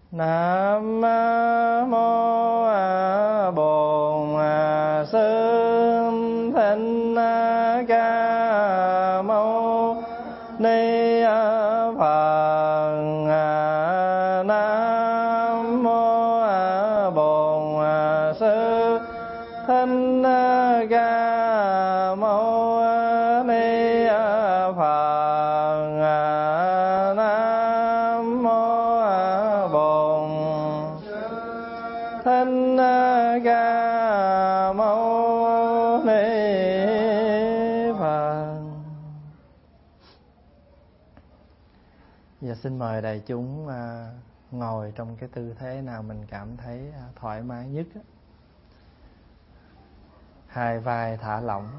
Nam mô Bổn Sư Thích Ca Mâu Ni Phật. Nam mô Bổn Sư Thích Ca Mâu Ni Phật. Nam mô Bổn Thích Ca Mâu Ni Phật. Giờ xin mời đại chúng ngồi trong cái tư thế nào mình cảm thấy thoải mái nhất. Hai vai thả lỏng.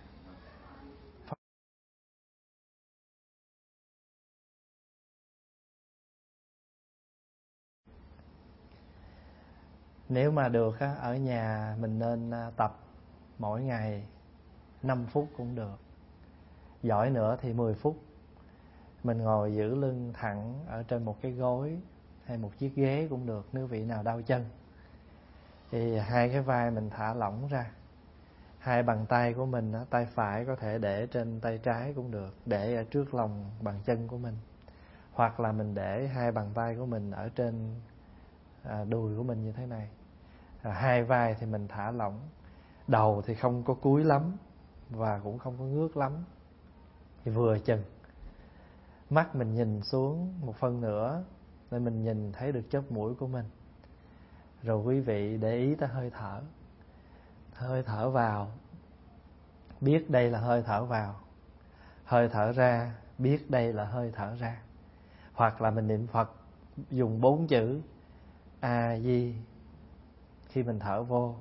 Nếu mà được ở nhà mình nên tập mỗi ngày 5 phút cũng được. Giỏi nữa thì 10 phút. Mình ngồi giữ lưng thẳng ở trên một cái gối hay một chiếc ghế cũng được, nếu vị nào đau chân. Thì hai cái vai mình thả lỏng ra. Hai bàn tay của mình, tay phải có thể để trên tay trái cũng được, để ở trước lòng bàn chân của mình. Hoặc là mình để hai bàn tay của mình ở trên đùi của mình như thế này. Hai vai thì mình thả lỏng. Đầu thì không có cúi lắm và cũng không có ngước lắm, thì vừa chừng. Mắt mình nhìn xuống một phân nửa để mình nhìn thấy được chóp mũi của mình. Rồi quý vị để ý tới hơi thở. Hơi thở vào, biết đây là hơi thở vào. Hơi thở ra, biết đây là hơi thở ra. Hoặc là mình niệm Phật dùng 4 chữ A Di khi mình thở vô,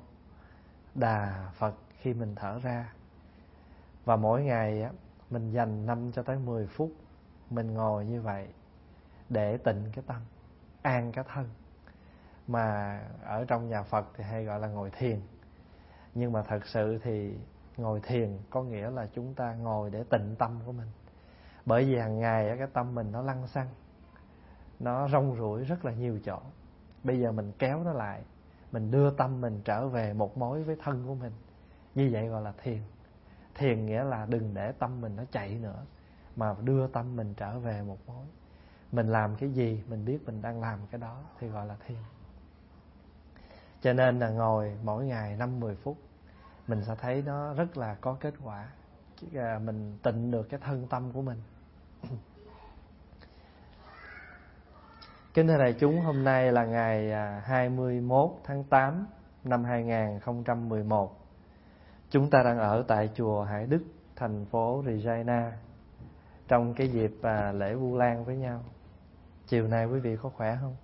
Đà Phật khi mình thở ra. Và mỗi ngày mình dành 5 cho tới 10 phút mình ngồi như vậy để tịnh cái tâm, an cái thân. Mà ở trong nhà Phật thì hay gọi là ngồi thiền. Nhưng mà thật sự thì ngồi thiền có nghĩa là chúng ta ngồi để tịnh tâm của mình. Bởi vì hàng ngày cái tâm mình nó lăng xăng, nó rong ruổi rất là nhiều chỗ. Bây giờ mình kéo nó lại, mình đưa tâm mình trở về một mối với thân của mình. Như vậy gọi là thiền. Thiền nghĩa là đừng để tâm mình nó chạy nữa, mà đưa tâm mình trở về một mối. Mình làm cái gì mình biết mình đang làm cái đó thì gọi là thiền. Cho nên là ngồi mỗi ngày 5-10 phút mình sẽ thấy nó rất là có kết quả. Mình tịnh được cái thân tâm của mình. Kính thưa đại chúng, hôm nay là ngày 21 tháng 8 năm 2011. Chúng ta đang ở tại chùa Hải Đức, thành phố Regina, trong cái dịp lễ Vu Lan với nhau. Chiều nay quý vị có khỏe không?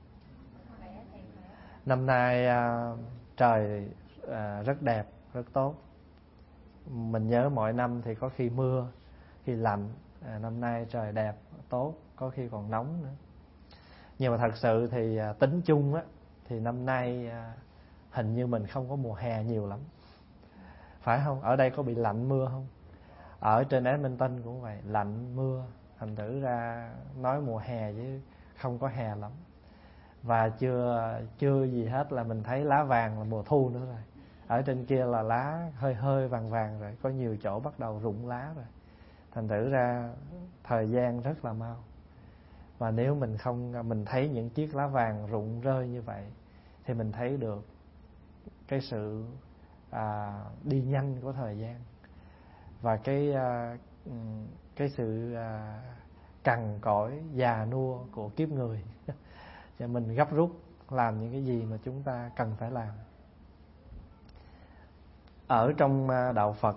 Năm nay trời rất đẹp, rất tốt. Mình nhớ mỗi năm thì có khi mưa, khi lạnh. Năm nay trời đẹp, tốt, có khi còn nóng nữa. Nhưng mà thật sự thì tính chung thì năm nay hình như mình không có mùa hè nhiều lắm. Phải không? Ở đây có bị lạnh mưa không? Ở trên Edmonton cũng vậy, lạnh mưa. Thành thử ra nói mùa hè chứ không có hè lắm. Và chưa gì hết là mình thấy lá vàng là mùa thu nữa rồi. Ở trên kia là lá hơi hơi vàng vàng rồi, có nhiều chỗ bắt đầu rụng lá rồi. Thành thử ra thời gian rất là mau. Và nếu mình thấy những chiếc lá vàng rụng rơi như vậy thì mình thấy được cái sự đi nhanh của thời gian và cái sự cằn cỗi già nua của kiếp người. Cho mình gấp rút làm những cái gì mà chúng ta cần phải làm. Ở trong đạo Phật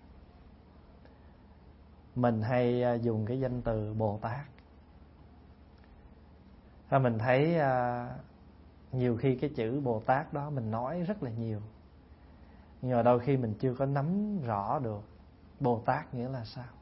mình hay dùng cái danh từ Bồ Tát. Và mình thấy nhiều khi cái chữ Bồ Tát đó mình nói rất là nhiều, nhưng mà đôi khi mình chưa có nắm rõ được Bồ Tát nghĩa là sao.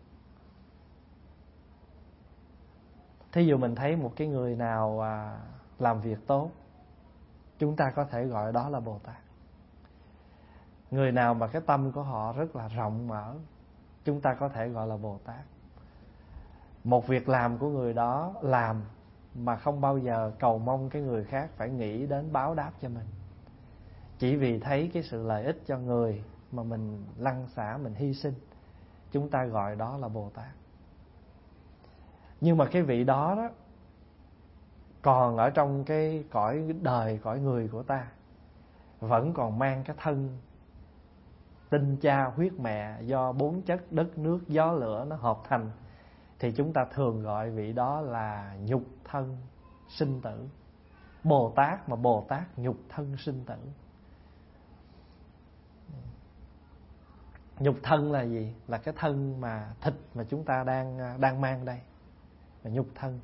Thí dụ mình thấy một cái người nào làm việc tốt, chúng ta có thể gọi đó là Bồ Tát. Người nào mà cái tâm của họ rất là rộng mở, chúng ta có thể gọi là Bồ Tát. Một việc làm của người đó làm mà không bao giờ cầu mong cái người khác phải nghĩ đến báo đáp cho mình. Chỉ vì thấy cái sự lợi ích cho người mà mình lăn xả, mình hy sinh, chúng ta gọi đó là Bồ Tát. Nhưng mà cái vị đó đó còn ở trong cái cõi đời, cõi người của ta, vẫn còn mang cái thân tinh cha huyết mẹ do 4 chất đất nước gió lửa nó hợp thành, thì chúng ta thường gọi vị đó là nhục thân sinh tử. Bồ Tát mà Bồ Tát nhục thân sinh tử. Nhục thân là gì? Là cái thân mà thịt mà chúng ta đang mang đây, là nhục thân.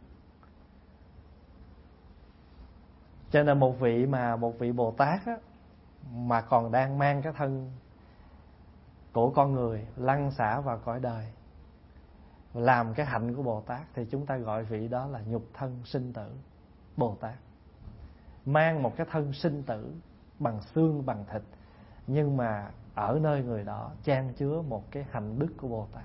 Cho nên một vị Bồ Tát á, mà còn đang mang cái thân của con người lăn xả vào cõi đời, làm cái hạnh của Bồ Tát, thì chúng ta gọi vị đó là nhục thân sinh tử Bồ Tát. Mang một cái thân sinh tử bằng xương bằng thịt, nhưng mà ở nơi người đó chan chứa một cái hạnh đức của Bồ Tát.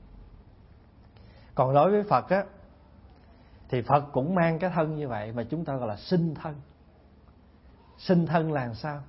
Còn đối với Phật á, thì Phật cũng mang cái thân như vậy, mà chúng ta gọi là sinh thân. Sinh thân là sao?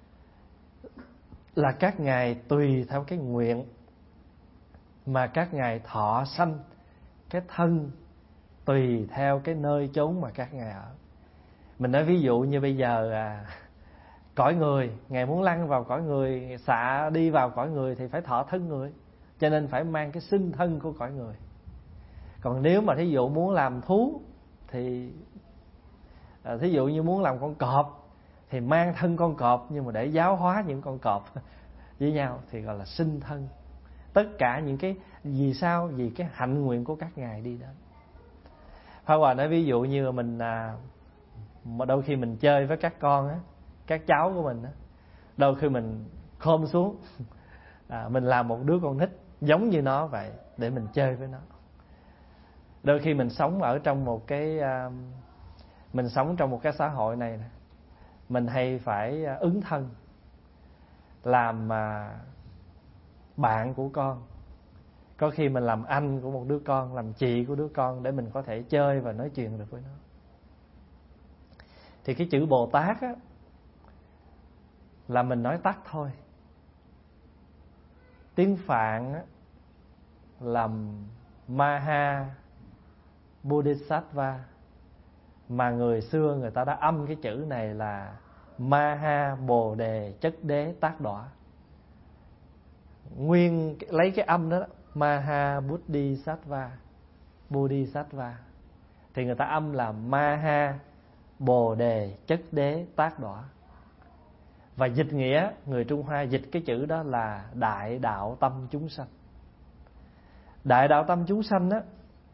Là các ngài tùy theo cái nguyện mà các ngài thọ sanh cái thân tùy theo cái nơi chốn mà các ngài ở. Mình nói ví dụ như bây giờ cõi người, ngài muốn lăn vào cõi người, xạ đi vào cõi người thì phải thọ thân người, cho nên phải mang cái sinh thân của cõi người. Còn nếu mà thí dụ muốn làm thú thì thí dụ như muốn làm con cọp thì mang thân con cọp, nhưng mà để giáo hóa những con cọp với nhau thì gọi là sinh thân. Tất cả những cái vì sao? Vì cái hạnh nguyện của các ngài đi đến. Pháp Hòa nói ví dụ như mình đôi khi mình chơi với các con á, các cháu của mình á, đôi khi mình khom xuống mình làm một đứa con nít giống như nó vậy để mình chơi với nó. Đôi khi mình sống ở trong một cái xã hội này, mình hay phải ứng thân làm bạn của con. Có khi mình làm anh của một đứa con, làm chị của đứa con, để mình có thể chơi và nói chuyện được với nó. Thì cái chữ Bồ Tát á, là mình nói tắt thôi. Tiếng Phạn á, là Maha Bodhisattva, mà người xưa người ta đã âm cái chữ này là Maha Bồ Đề Chất Đế Tác Đọa. Nguyên lấy cái âm đó, Maha Bodhisattva thì người ta âm là Maha Bồ Đề Chất Đế Tác Đọa. Và dịch nghĩa, người Trung Hoa dịch cái chữ đó là Đại Đạo Tâm Chúng Sanh. Đại Đạo Tâm Chúng Sanh á,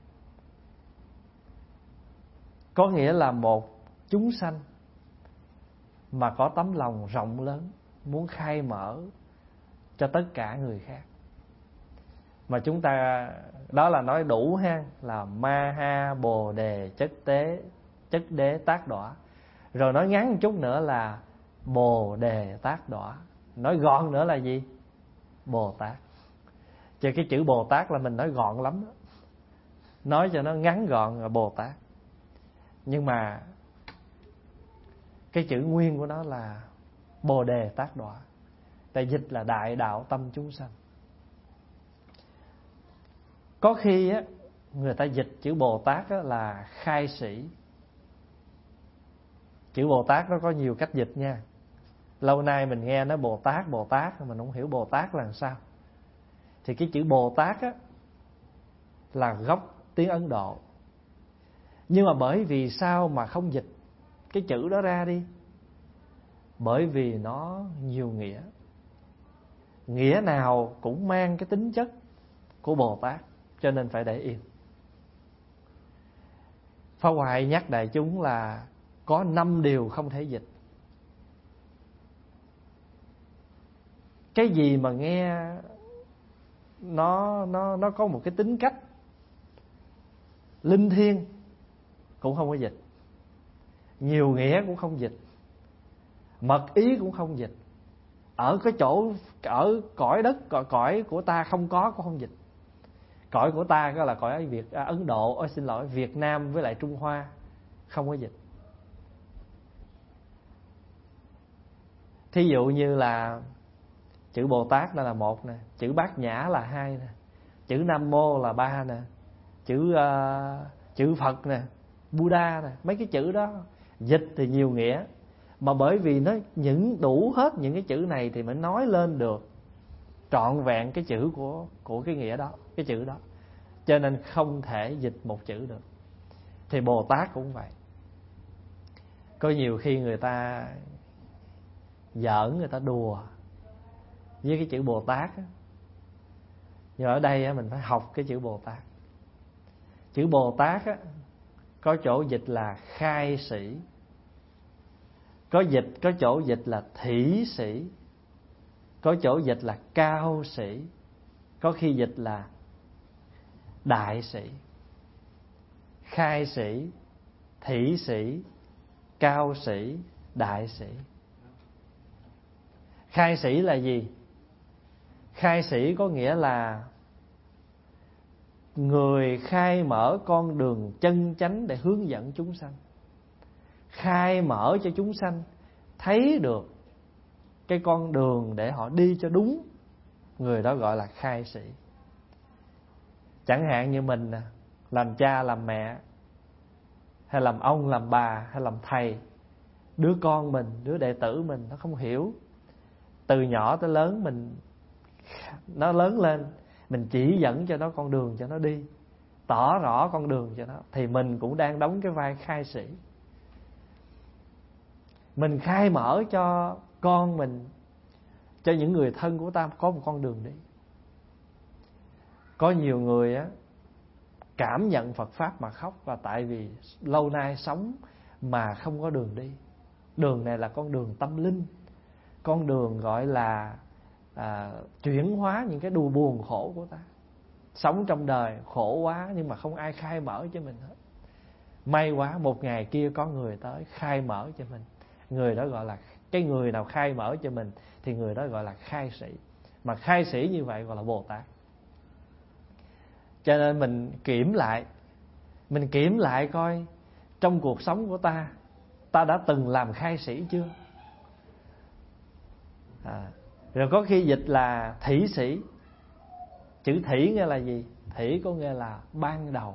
có nghĩa là một chúng sanh mà có tấm lòng rộng lớn, muốn khai mở cho tất cả người khác. Mà chúng ta đó là nói đủ ha, là Maha Bồ Đề Chất Đế Tác Đọa. Rồi nói ngắn một chút nữa là Bồ Đề Tác Đọa. Nói gọn nữa là gì? Bồ Tát. Chứ cái chữ Bồ Tát là mình nói gọn lắm đó. Nói cho nó ngắn gọn là Bồ Tát. Nhưng mà cái chữ nguyên của nó là Bồ Đề Tác Đọa. Tại dịch là Đại Đạo Tâm Chúng Sanh. Có khi á, người ta dịch chữ Bồ Tát á, là khai sĩ. Chữ Bồ Tát nó có nhiều cách dịch nha. Lâu nay mình nghe nói Bồ Tát mình không hiểu Bồ Tát là sao. Thì cái chữ Bồ Tát á, là gốc tiếng Ấn Độ. Nhưng mà bởi vì sao mà không dịch cái chữ đó ra đi? Bởi vì nó nhiều nghĩa. Nghĩa nào cũng mang cái tính chất của Bồ Tát, cho nên phải để yên. Pháp Hoài nhắc đại chúng là có 5 điều không thể dịch. Cái gì mà nghe nó có một cái tính cách linh thiêng cũng không có dịch. Nhiều nghĩa cũng không dịch. Mật ý cũng không dịch. Ở cái chỗ, ở cõi đất, cõi của ta không có cũng không dịch. Cõi của ta đó là cõi Ấn Độ, Việt Nam với lại Trung Hoa. không có dịch. Thí dụ như là chữ Bồ Tát là một nè, chữ Bát Nhã là hai nè, chữ Nam Mô là ba nè, chữ Phật nè, Buddha nè, mấy cái chữ đó dịch thì nhiều nghĩa, mà bởi vì nó những đủ hết những cái chữ này thì mới nói lên được trọn vẹn cái chữ của cái nghĩa đó, cái chữ đó. Cho nên không thể dịch một chữ được. Thì Bồ Tát cũng vậy. Có nhiều khi người ta giỡn, người ta đùa với cái chữ Bồ Tát á. Nhưng ở đây á, mình phải học cái chữ Bồ Tát. Chữ Bồ Tát á, có chỗ dịch là khai sĩ, có chỗ dịch là thủy sĩ, có chỗ dịch là cao sĩ, có khi dịch là đại sĩ. Khai sĩ, thủy sĩ, cao sĩ, đại sĩ. Khai sĩ là gì? Khai sĩ có nghĩa là người khai mở con đường chân chánh để hướng dẫn chúng sanh, khai mở cho chúng sanh thấy được cái con đường để họ đi cho đúng. Người đó gọi là khai sĩ. Chẳng hạn như mình nè, làm cha làm mẹ, hay làm ông làm bà, hay làm thầy, đứa con mình, đứa đệ tử mình nó không hiểu, từ nhỏ tới lớn nó lớn lên, mình chỉ dẫn cho nó con đường cho nó đi, tỏ rõ con đường cho nó, thì mình cũng đang đóng cái vai khai sĩ. Mình khai mở cho con mình, cho những người thân của ta có một con đường đi. Có nhiều người á, cảm nhận Phật Pháp mà khóc là tại vì lâu nay sống mà không có đường đi. Đường này là con đường tâm linh, con đường gọi là chuyển hóa những cái đau buồn khổ của ta. Sống trong đời khổ quá nhưng mà không ai khai mở cho mình hết. May quá một ngày kia có người tới khai mở cho mình. Người đó gọi là, cái người nào khai mở cho mình thì người đó gọi là khai sĩ. Mà khai sĩ như vậy gọi là Bồ Tát. Cho nên mình kiểm lại coi trong cuộc sống của ta đã từng làm khai sĩ chưa? Rồi có khi dịch là thủy sĩ. Chữ thủy nghĩa là gì? Thủy có nghĩa là ban đầu.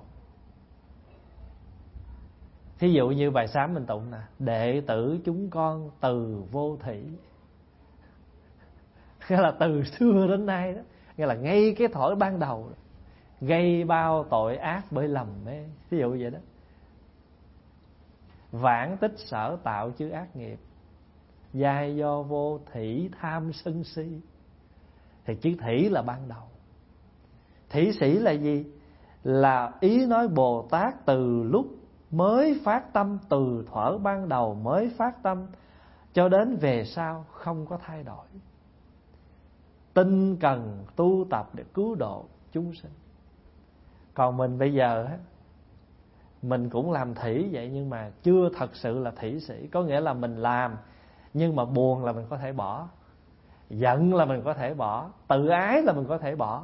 Thí dụ như bài sám mình tụng nè: đệ tử chúng con từ vô thủy. Nghĩa là từ xưa đến nay đó, nghĩa là ngay cái thuở ban đầu đó, gây bao tội ác bởi lầm mê. Ví dụ vậy đó. Vãng tích sở tạo chư ác nghiệp, giai do vô thủy tham sân si. Thì chữ thủy là ban đầu. Thủy sĩ là gì? Là ý nói Bồ Tát từ lúc mới phát tâm, từ thuở ban đầu mới phát tâm cho đến về sau không có thay đổi. Tinh cần tu tập để cứu độ chúng sinh. Còn mình bây giờ mình cũng làm thủy vậy, nhưng mà chưa thật sự là thủy sĩ. Có nghĩa là mình làm, nhưng mà buồn là mình có thể bỏ, giận là mình có thể bỏ, tự ái là mình có thể bỏ.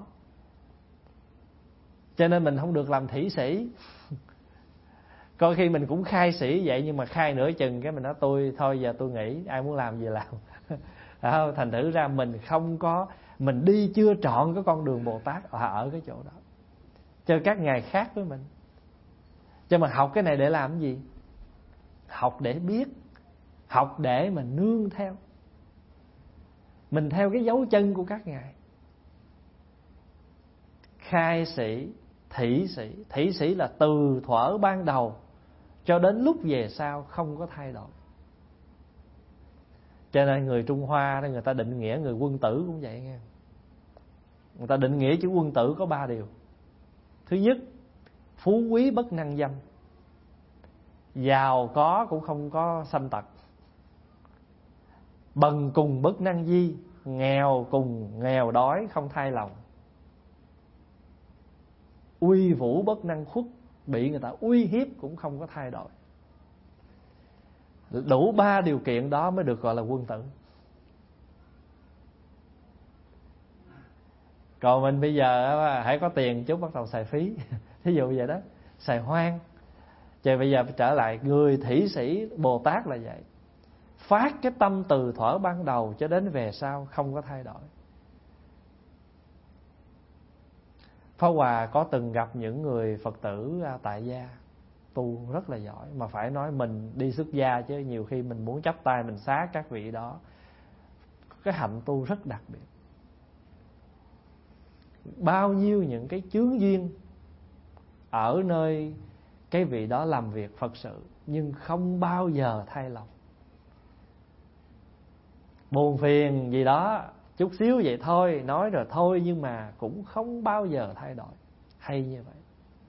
Cho nên mình không được làm thủy sĩ. Có khi mình cũng khai sĩ vậy, nhưng mà khai nửa chừng cái mình nói tôi thôi giờ tôi nghỉ, ai muốn làm gì làm. Thành thử ra mình đi chưa trọn cái con đường Bồ Tát ở cái chỗ đó. Cho các ngài khác với mình. Cho mà học cái này để làm cái gì? Học để biết, học để mà nương theo. Mình theo cái dấu chân của các ngài. Khai sĩ, thủy sĩ. Thủy sĩ là từ thuở ban đầu cho đến lúc về sau không có thay đổi. Cho nên người Trung Hoa đó, người ta định nghĩa người quân tử cũng vậy nghe. Người ta định nghĩa chữ quân tử có 3 điều. Thứ nhất, phú quý bất năng dâm. Giàu có cũng không có sanh tật. Bần cùng bất năng di. Nghèo cùng nghèo đói không thay lòng. Uy vũ bất năng khuất. Bị người ta uy hiếp cũng không có thay đổi. Đủ 3 điều kiện đó mới được gọi là quân tử. Còn mình bây giờ hãy có tiền chút bắt đầu xài phí. Thí dụ vậy đó, xài hoang. Chứ bây giờ trở lại, người thủy sĩ Bồ Tát là vậy, phát cái tâm từ thuở ban đầu cho đến về sau không có thay đổi. Pháp Hòa có từng gặp những người Phật tử tại gia tu rất là giỏi, mà phải nói mình đi xuất gia chứ nhiều khi mình muốn chắp tay mình xá các vị đó. Cái hạnh tu rất đặc biệt, bao nhiêu những cái chướng duyên ở nơi cái vị đó làm việc Phật sự, nhưng không bao giờ thay lòng. Buồn phiền gì đó chút xíu vậy thôi, nói rồi thôi, nhưng mà cũng không bao giờ thay đổi. Hay như vậy.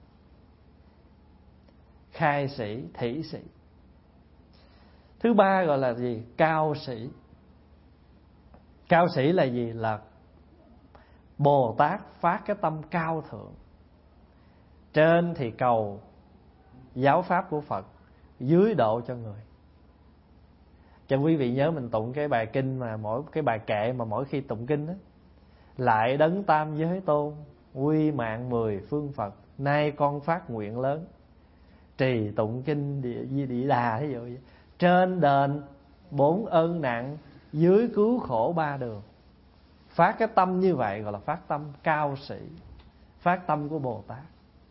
Khai sĩ, thủy sĩ. Thứ ba gọi là gì? Cao sĩ. Cao sĩ là gì? Là Bồ Tát phát cái tâm cao thượng. Trên thì cầu giáo pháp của Phật, dưới độ cho người. Cho quý vị nhớ mình tụng cái bài kinh mà mỗi cái bài kệ mà mỗi khi tụng kinh đó: lại đấng tam giới tôn, quy mạng 10 phương Phật, nay con phát nguyện lớn, trì tụng kinh Địa Đà. Ví dụ vậy. Trên đền 4 ơn nặng, dưới cứu khổ 3 đường. Phát cái tâm như vậy gọi là phát tâm cao sĩ, phát tâm của Bồ Tát.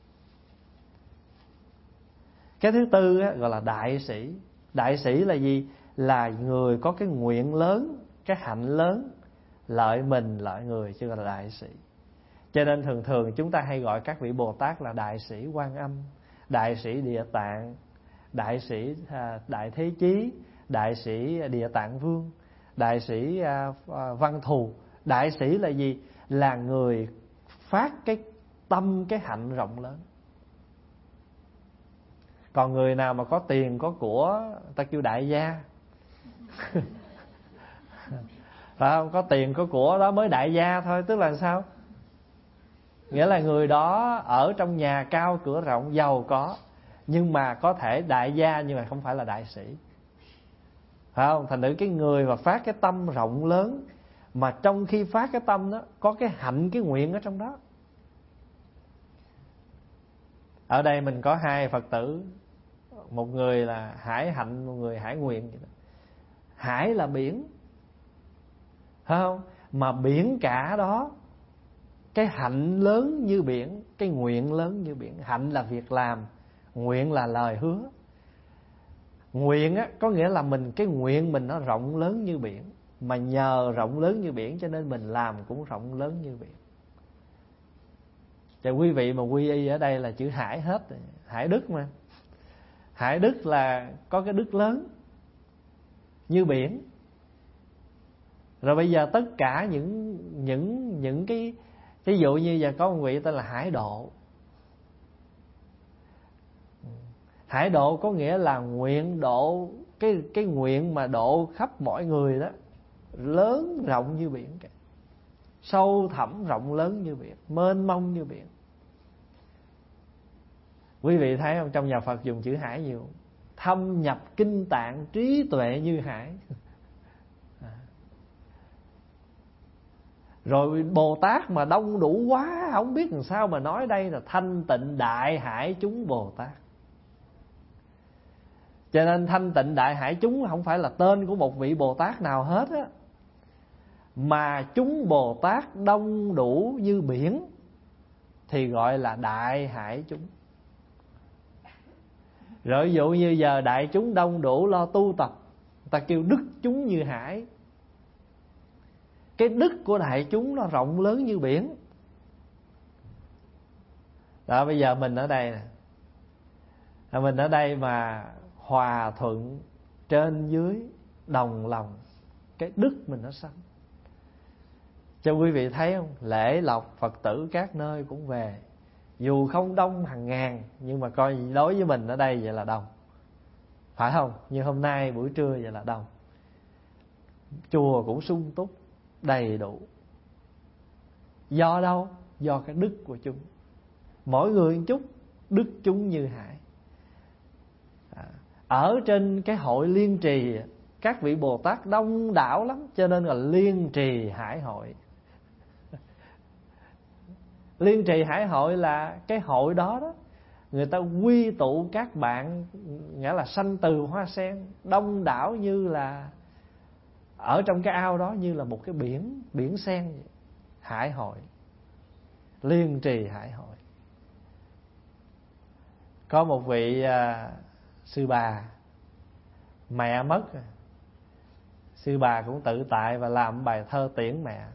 Cái thứ tư á, gọi là đại sĩ. Đại sĩ là gì? Là người có cái nguyện lớn, cái hạnh lớn, lợi mình lợi người, chứ gọi là đại sĩ. Cho nên thường thường chúng ta hay gọi các vị Bồ Tát là đại sĩ Quan Âm, đại sĩ Địa Tạng, đại sĩ Đại Thế Chí, đại sĩ Địa Tạng Vương, đại sĩ Văn Thù. Đại sĩ là gì? Là người phát cái tâm, cái hạnh rộng lớn. Còn người nào mà có tiền có của, ta kêu đại gia. Phải không? Có tiền có của đó mới đại gia thôi. Tức là sao? Nghĩa là người đó ở trong nhà cao cửa rộng, giàu có, nhưng mà có thể đại gia nhưng mà không phải là đại sĩ. Phải không? Thành thử cái người mà phát cái tâm rộng lớn, mà trong khi phát cái tâm đó có cái hạnh, cái nguyện ở trong đó. Ở đây mình có 2 Phật tử, một người là hải hạnh, một người hải nguyện. Hải là biển, phải không? Mà biển cả đó, cái hạnh lớn như biển, cái nguyện lớn như biển. Hạnh là việc làm, nguyện là lời hứa. Nguyện á, có nghĩa là mình, cái nguyện mình nó rộng lớn như biển, mà nhờ rộng lớn như biển cho nên mình làm cũng rộng lớn như biển. Cho quý vị mà quy y ở đây là chữ Hải hết, Hải Đức mà. Hải Đức là có cái đức lớn như biển. Rồi bây giờ tất cả những cái, ví dụ như giờ có một vị tên là Hải Độ. Hải độ có nghĩa là nguyện độ, cái nguyện mà độ khắp mọi người đó, lớn rộng như biển cả, sâu thẳm rộng lớn như biển, mênh mông như biển. Quý vị thấy không, trong nhà Phật dùng chữ hải nhiều. Thâm nhập kinh tạng, trí tuệ như hải. Rồi Bồ Tát mà đông đủ quá, không biết làm sao mà nói đây là thanh tịnh đại hải chúng Bồ Tát. Cho nên thanh tịnh đại hải chúng không phải là tên của một vị Bồ Tát nào hết á, mà chúng Bồ Tát đông đủ như biển thì gọi là đại hải chúng. Rồi ví dụ như giờ đại chúng đông đủ lo tu tập, người ta kêu đức chúng như hải. Cái đức của đại chúng nó rộng lớn như biển. Đó, bây giờ mình ở đây nè, mình ở đây mà hòa thuận, trên dưới đồng lòng, cái đức mình nó sanh. Cho quý vị thấy không, lễ lộc Phật tử các nơi cũng về, dù không đông hàng ngàn, nhưng mà coi đối với mình ở đây vậy là đông, phải không? Như hôm nay buổi trưa vậy là đông. Chùa cũng sung túc, đầy đủ. Do đâu? Do cái đức của chúng. Mỗi người một chút, đức chúng như hải. Ở trên cái hội liên trì, các vị Bồ Tát đông đảo lắm, cho nên là liên trì hải hội. Liên trì hải hội là cái hội đó đó, người ta quy tụ các bạn, nghĩa là sanh từ hoa sen, đông đảo như là ở trong cái ao đó, như là một cái biển sen vậy. Hải hội, liên trì hải hội. Có một vị sư bà, mẹ mất, sư bà cũng tự tại và làm bài thơ tiễn mẹ.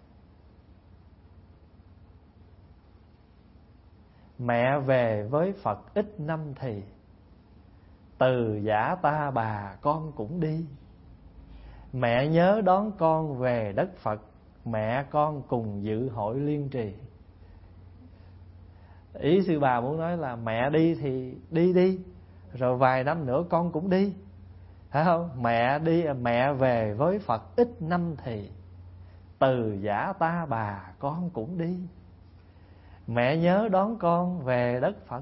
Mẹ về với Phật ít năm thì, từ giả ta bà con cũng đi. Mẹ nhớ đón con về đất Phật, mẹ con cùng dự hội liên trì. Ý sư bà muốn nói là mẹ đi thì đi, rồi vài năm nữa con cũng đi, phải không? Mẹ đi, mẹ về với Phật ít năm thì, từ giả ta bà con cũng đi. Mẹ nhớ đón con về đất Phật,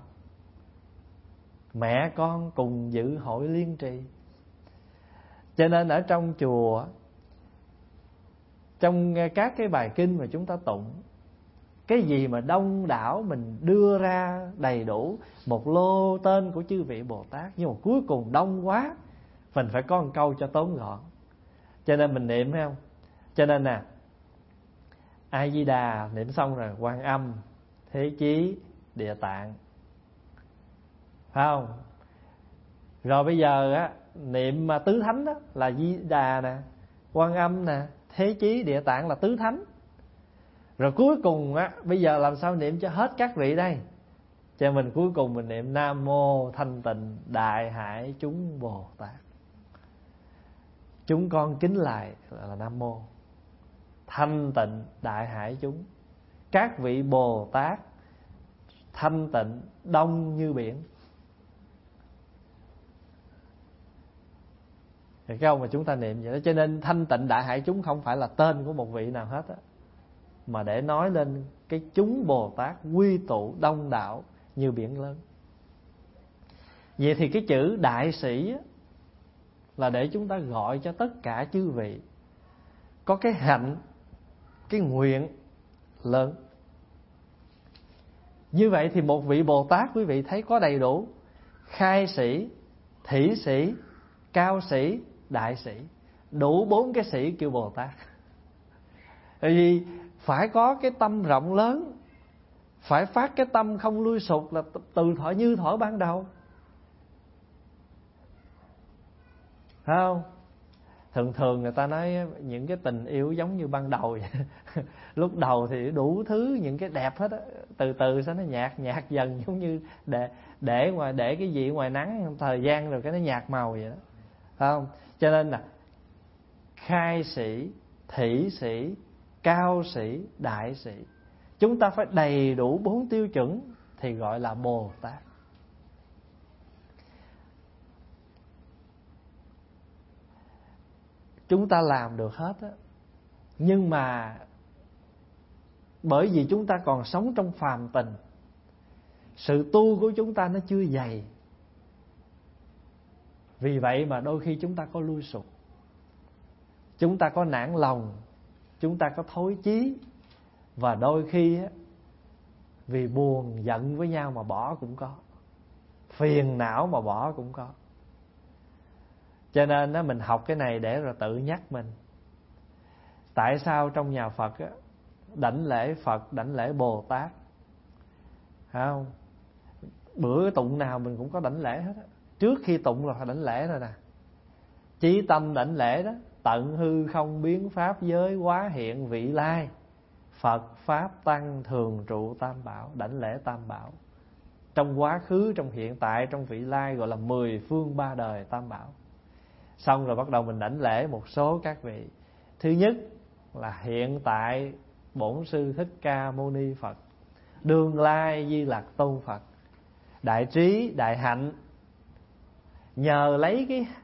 mẹ con cùng dự hội liên trì. Cho nên ở trong chùa, trong các cái bài kinh mà chúng ta tụng, cái gì mà đông đảo mình đưa ra đầy đủ một lô tên của chư vị Bồ Tát, nhưng mà cuối cùng đông quá, mình phải có một câu cho tóm gọn. Cho nên mình niệm, phải không? Cho nên nè, A Di Đà niệm xong rồi, Quan Âm, Thế Chí, Địa Tạng, phải không? Rồi bây giờ á, niệm mà tứ thánh đó là Di Đà nè, Quan Âm nè, Thế Chí, Địa Tạng là tứ thánh. Rồi cuối cùng á, bây giờ làm sao niệm cho hết các vị đây? Cho mình cuối cùng mình niệm Nam Mô Thanh Tịnh Đại Hải Chúng Bồ Tát. Chúng con kính lại là Nam Mô Thanh Tịnh Đại Hải Chúng. Các vị Bồ Tát thanh tịnh đông như biển. Thì cái câu mà chúng ta niệm vậy đó. Cho nên Thanh Tịnh Đại Hải Chúng không phải là tên của một vị nào hết á, mà để nói lên cái chúng Bồ Tát quy tụ đông đảo như biển lớn. Vậy thì cái chữ đại sĩ á, là để chúng ta gọi cho tất cả chư vị có cái hạnh, cái nguyện lớn. Như vậy thì một vị Bồ Tát, quý vị thấy có đầy đủ khai sĩ, thỉ sĩ, cao sĩ, đại sĩ. Đủ 4 cái sĩ kêu Bồ Tát. Tại vì phải có cái tâm rộng lớn, phải phát cái tâm không lui sụp, là từ thuở như thuở ban đầu, phải không? Thường người ta nói những cái tình yêu giống như ban đầu vậy. Lúc đầu thì đủ thứ những cái đẹp hết á, từ từ sao nó nhạt dần, giống như để cái gì ngoài nắng thời gian rồi cái nó nhạt màu vậy đó, phải không? Cho nên là khai sĩ, thỉ sĩ, cao sĩ, đại sĩ, chúng ta phải đầy đủ 4 tiêu chuẩn thì gọi là Bồ Tát. Chúng ta làm được hết á, nhưng mà bởi vì chúng ta còn sống trong phàm tình, sự tu của chúng ta nó chưa dày, vì vậy mà đôi khi chúng ta có lui sụp, chúng ta có nản lòng, chúng ta có thối chí, và đôi khi á, vì buồn giận với nhau mà bỏ cũng có, phiền não mà bỏ cũng có. Cho nên á, mình học cái này để rồi tự nhắc mình. Tại sao trong nhà Phật á, đảnh lễ Phật, đảnh lễ Bồ Tát, phải không? Bữa tụng nào mình cũng có đảnh lễ hết á. Trước khi tụng là phải đảnh lễ rồi nè. Chí tâm đảnh lễ đó, tận hư không biến pháp giới quá hiện vị lai, Phật Pháp Tăng thường trụ tam bảo. Đảnh lễ tam bảo trong quá khứ, trong hiện tại, trong vị lai, gọi là 10 phương 3 đời tam bảo. Xong rồi bắt đầu mình đảnh lễ một số các vị. Thứ nhất là hiện tại Bổn Sư Thích Ca Mâu Ni Phật, đương lai Di Lặc Tôn Phật, đại trí đại hạnh. Nhờ lấy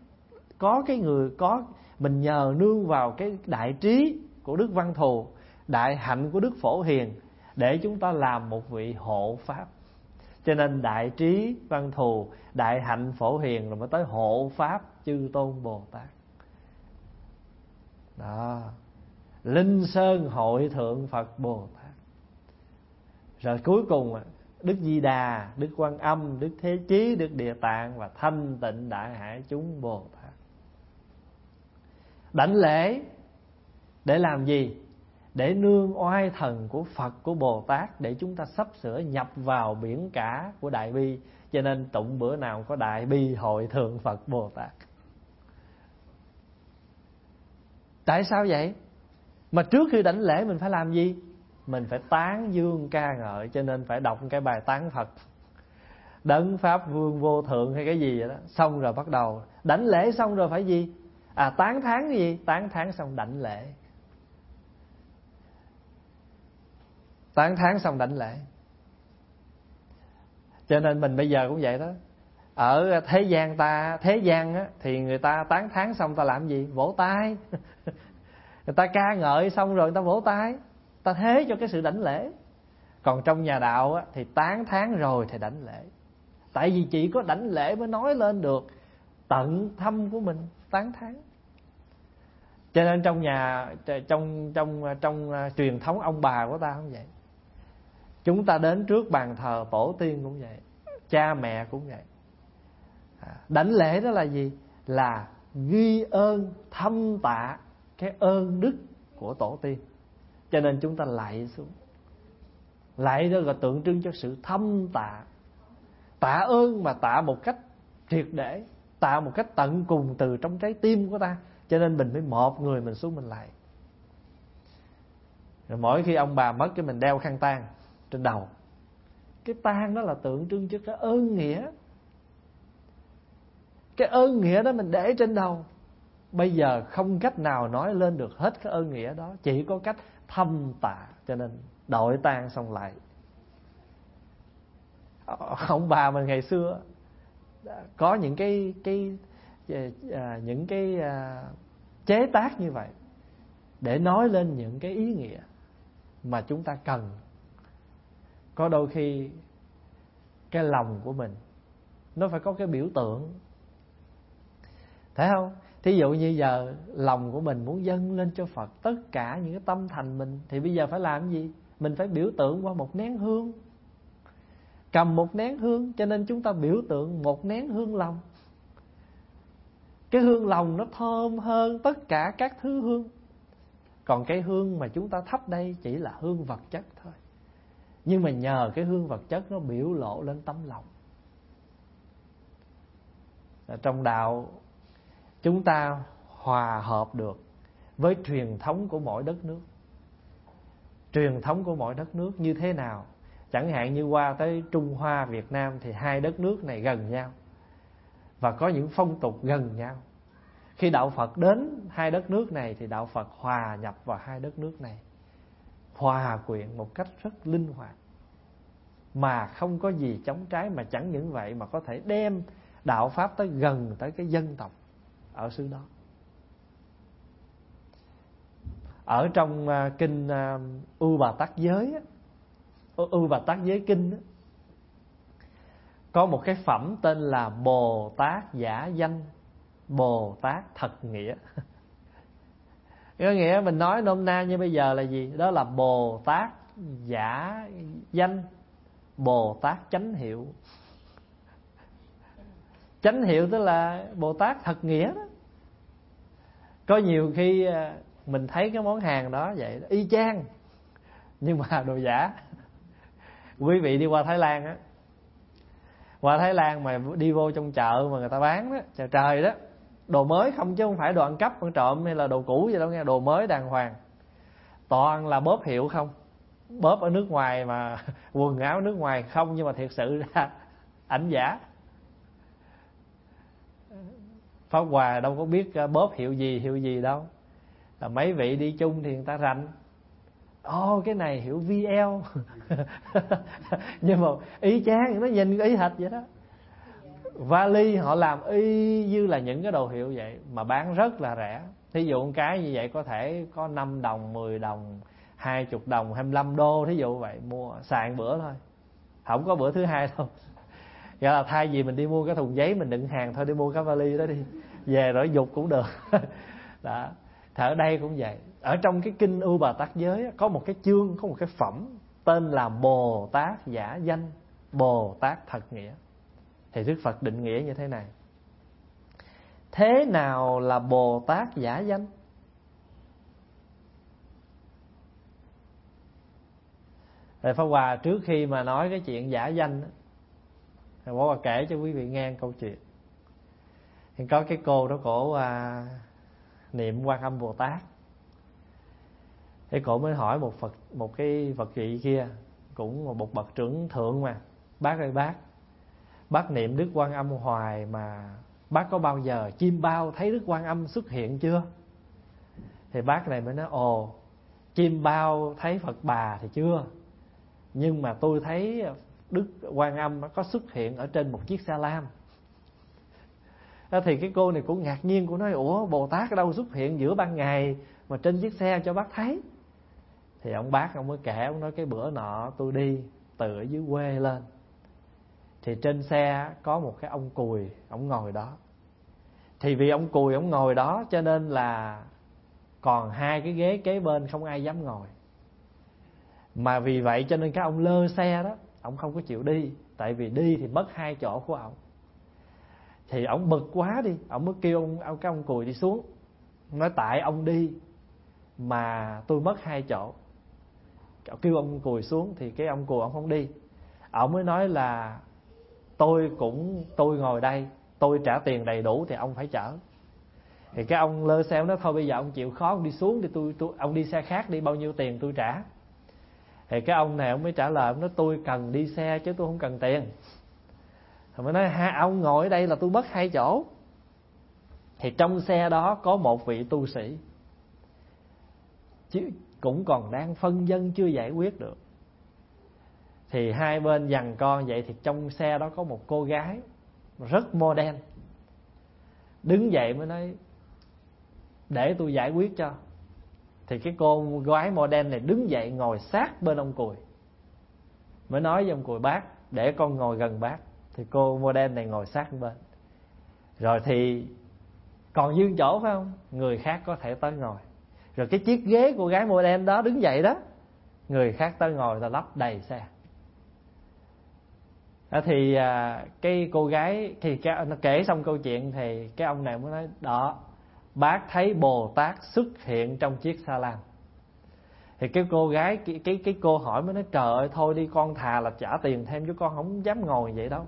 mình nhờ nương vào cái đại trí của Đức Văn Thù, đại hạnh của Đức Phổ Hiền, để chúng ta làm một vị hộ pháp. Cho nên đại trí Văn Thù, đại hạnh Phổ Hiền, rồi mới tới hộ pháp chư tôn Bồ Tát. Đó, Linh Sơn hội thượng Phật Bồ Tát. Rồi cuối cùng Đức Di Đà, Đức Quan Âm, Đức Thế Chí, Đức Địa Tạng và thanh tịnh đại hải chúng Bồ Tát. Đảnh lễ để làm gì? Để nương oai thần của Phật, của Bồ Tát, để chúng ta sắp sửa nhập vào biển cả của Đại Bi. Cho nên tụng bữa nào có Đại Bi hội thượng Phật Bồ Tát. Tại sao vậy? Mà trước khi đảnh lễ mình phải làm gì? Mình phải tán dương ca ngợi. Cho nên phải đọc cái bài tán Phật, Đấng Pháp Vương Vô Thượng hay cái gì vậy đó. Xong rồi bắt đầu đảnh lễ, xong rồi phải gì? Tán thán cái gì? Tán thán xong đảnh lễ. Tán thán xong đảnh lễ. Cho nên mình bây giờ cũng vậy đó. Ở thế gian á, thì người ta tán thán xong ta làm gì? Vỗ tay. Người ta ca ngợi xong rồi người ta vỗ tay, ta thế cho cái sự đảnh lễ. Còn trong nhà đạo á, thì tán thán rồi thì đảnh lễ. Tại vì chỉ có đảnh lễ mới nói lên được tận thâm của mình, tán thán. Cho nên trong truyền thống ông bà của ta cũng vậy. Chúng ta đến trước bàn thờ tổ tiên cũng vậy, cha mẹ cũng vậy. Đảnh lễ đó là gì? Là ghi ơn, thâm tạ cái ơn đức của tổ tiên. Cho nên chúng ta lạy xuống. Lạy đó là tượng trưng cho sự thâm tạ. Tạ ơn mà tạ một cách triệt để, tạ một cách tận cùng từ trong trái tim của ta. Cho nên mình mới một người mình xuống mình lạy. Rồi mỗi khi ông bà mất cái mình đeo khăn tang trên đầu. Cái tang đó là tượng trưng cho cái ơn nghĩa. Cái ơn nghĩa đó mình để trên đầu. Bây giờ không cách nào nói lên được hết cái ơn nghĩa đó, chỉ có cách thâm tạ. Cho nên đội tang xong lại. Ông bà mình ngày xưa có những cái chế tác như vậy để nói lên những cái ý nghĩa mà chúng ta cần. Có đôi khi cái lòng của mình nó phải có cái biểu tượng, thấy không? Thí dụ như giờ lòng của mình muốn dâng lên cho Phật tất cả những cái tâm thành mình, thì bây giờ phải làm gì? Mình phải biểu tượng qua một nén hương. Cầm một nén hương, cho nên chúng ta biểu tượng một nén hương lòng. Cái hương lòng nó thơm hơn tất cả các thứ hương. Còn cái hương mà chúng ta thắp đây chỉ là hương vật chất thôi. Nhưng mà nhờ cái hương vật chất nó biểu lộ lên tấm lòng. Trong đạo chúng ta hòa hợp được với truyền thống của mỗi đất nước. Truyền thống của mỗi đất nước như thế nào? Chẳng hạn như qua tới Trung Hoa, Việt Nam thì hai đất nước này gần nhau và có những phong tục gần nhau. Khi đạo Phật đến hai đất nước này thì đạo Phật hòa nhập vào hai đất nước này, hòa quyện một cách rất linh hoạt, mà không có gì chống trái. Mà chẳng những vậy mà có thể đem đạo Pháp tới gần tới cái dân tộc ở xứ đó. Ở trong kinh U Bà Tát Giới, U Bà Tát Giới Kinh đó, có một cái phẩm tên là Bồ Tát Giả Danh, Bồ Tát Thật Nghĩa. Cái nghĩa mình nói nôm na như bây giờ là gì? Đó là Bồ Tát Giả Danh, Bồ Tát Chánh Hiệu. Chánh Hiệu tức là Bồ Tát Thật Nghĩa đó. Có nhiều khi mình thấy cái món hàng đó vậy đó, y chang, nhưng mà đồ giả. Quý vị đi qua Thái Lan á, qua Thái Lan mà đi vô trong chợ mà người ta bán đó, chợ trời đó, đồ mới không chứ không phải đồ ăn cắp, ăn trộm hay là đồ cũ gì đâu nghe, đồ mới đàng hoàng. Toàn là bóp hiệu không, bóp ở nước ngoài mà quần áo nước ngoài không, nhưng mà thiệt sự ra ảnh giả. Pháp Hòa đâu có biết bóp hiệu gì đâu. Mấy vị đi chung thì người ta rành, cái này hiệu VL. Nhưng mà y chang, nó nhìn y hệt vậy đó. Vali họ làm y như là những cái đồ hiệu vậy, mà bán rất là rẻ. Thí dụ một cái như vậy có thể có 5 đồng, 10 đồng, 20 đồng, 25 đô. Thí dụ vậy, mua sàn bữa thôi, không có bữa thứ hai đâu. Vậy là thay vì mình đi mua cái thùng giấy mình đựng hàng, thôi đi mua cái vali đó đi, về rồi dục cũng được. Đó. Thì ở đây cũng vậy. Ở trong cái kinh U Bà Tát Giới có một cái chương, có một cái phẩm tên là Bồ Tát Giả Danh, Bồ Tát thật nghĩa. Thì Đức Phật định nghĩa như thế này: thế nào là Bồ Tát giả danh? Thầy Pháp Hòa trước khi mà nói cái chuyện giả danh, Thầy Pháp Hòa kể cho quý vị nghe câu chuyện. Thì có cái cô đó, cổ niệm Quan Âm Bồ Tát. Thế cổ mới hỏi một cái Phật vị kia, cũng một bậc trưởng thượng mà: bác ơi bác niệm Đức Quan Âm hoài mà bác có bao giờ chim bao thấy Đức Quan Âm xuất hiện chưa? Thì bác này mới nói: ồ, chim bao thấy Phật Bà thì chưa, nhưng mà tôi thấy Đức Quan Âm có xuất hiện ở trên một chiếc xe lam. Thì cái cô này cũng ngạc nhiên, cũng nói: ủa, Bồ Tát ở đâu xuất hiện giữa ban ngày mà trên chiếc xe cho bác thấy? Thì ông bác ông mới kể, ông nói: cái bữa nọ tôi đi từ ở dưới quê lên, thì trên xe có một cái ông cùi, ông ngồi đó. Thì vì ông cùi ông ngồi đó cho nên là còn hai cái ghế kế bên không ai dám ngồi. Mà vì vậy cho nên cái ông lơ xe đó, ông không có chịu đi, tại vì đi thì mất hai chỗ của ông. Thì ông bực quá đi, ông mới kêu ông cùi đi xuống, nói: tại ông đi mà tôi mất hai chỗ. Kêu ông cùi xuống thì cái ông cùi ông không đi. Ông mới nói là tôi ngồi đây, tôi trả tiền đầy đủ thì ông phải chở. Thì cái ông lơ xe nói: thôi bây giờ ông chịu khó ông đi xuống thì ông đi xe khác đi, bao nhiêu tiền tôi trả. Thì cái ông này ông mới trả lời, ông nói: tôi cần đi xe chứ tôi không cần tiền. Thì mới nói: ông ngồi ở đây là tôi mất hai chỗ. Thì trong xe đó có một vị tu sĩ, chứ cũng còn đang phân vân chưa giải quyết được. Thì hai bên giằng co vậy, thì trong xe đó có một cô gái rất modern, đứng dậy mới nói: để tôi giải quyết cho. Thì cái cô gái modern này đứng dậy ngồi sát bên ông cùi, mới nói với ông cùi: bác, để con ngồi gần bác. Thì cô modern này ngồi sát bên. Rồi thì còn dư chỗ phải không? Người khác có thể tới ngồi. Rồi cái chiếc ghế của gái modern đó đứng dậy đó, người khác tới ngồi là lấp đầy xe. Thì cái cô gái thì nó kể xong câu chuyện thì cái ông này mới nói: đó, bác thấy Bồ Tát xuất hiện trong chiếc sa lam. Thì cái cô gái, cái cô hỏi mới nói: trời ơi, thôi đi, con thà là trả tiền thêm chứ con không dám ngồi vậy đâu.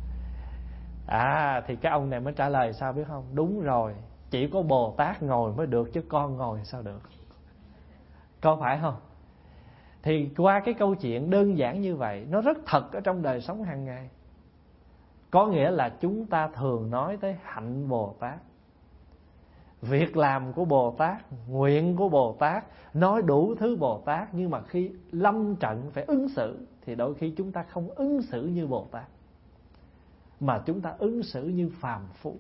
Thì cái ông này mới trả lời sao biết không? Đúng rồi, chỉ có Bồ Tát ngồi mới được chứ con ngồi sao được. Có phải không? Thì qua cái câu chuyện đơn giản như vậy, nó rất thật ở trong đời sống hàng ngày. Có nghĩa là chúng ta thường nói tới hạnh Bồ Tát, việc làm của Bồ Tát, nguyện của Bồ Tát, nói đủ thứ Bồ Tát. Nhưng mà khi lâm trận phải ứng xử thì đôi khi chúng ta không ứng xử như Bồ Tát, mà chúng ta ứng xử như phàm phu.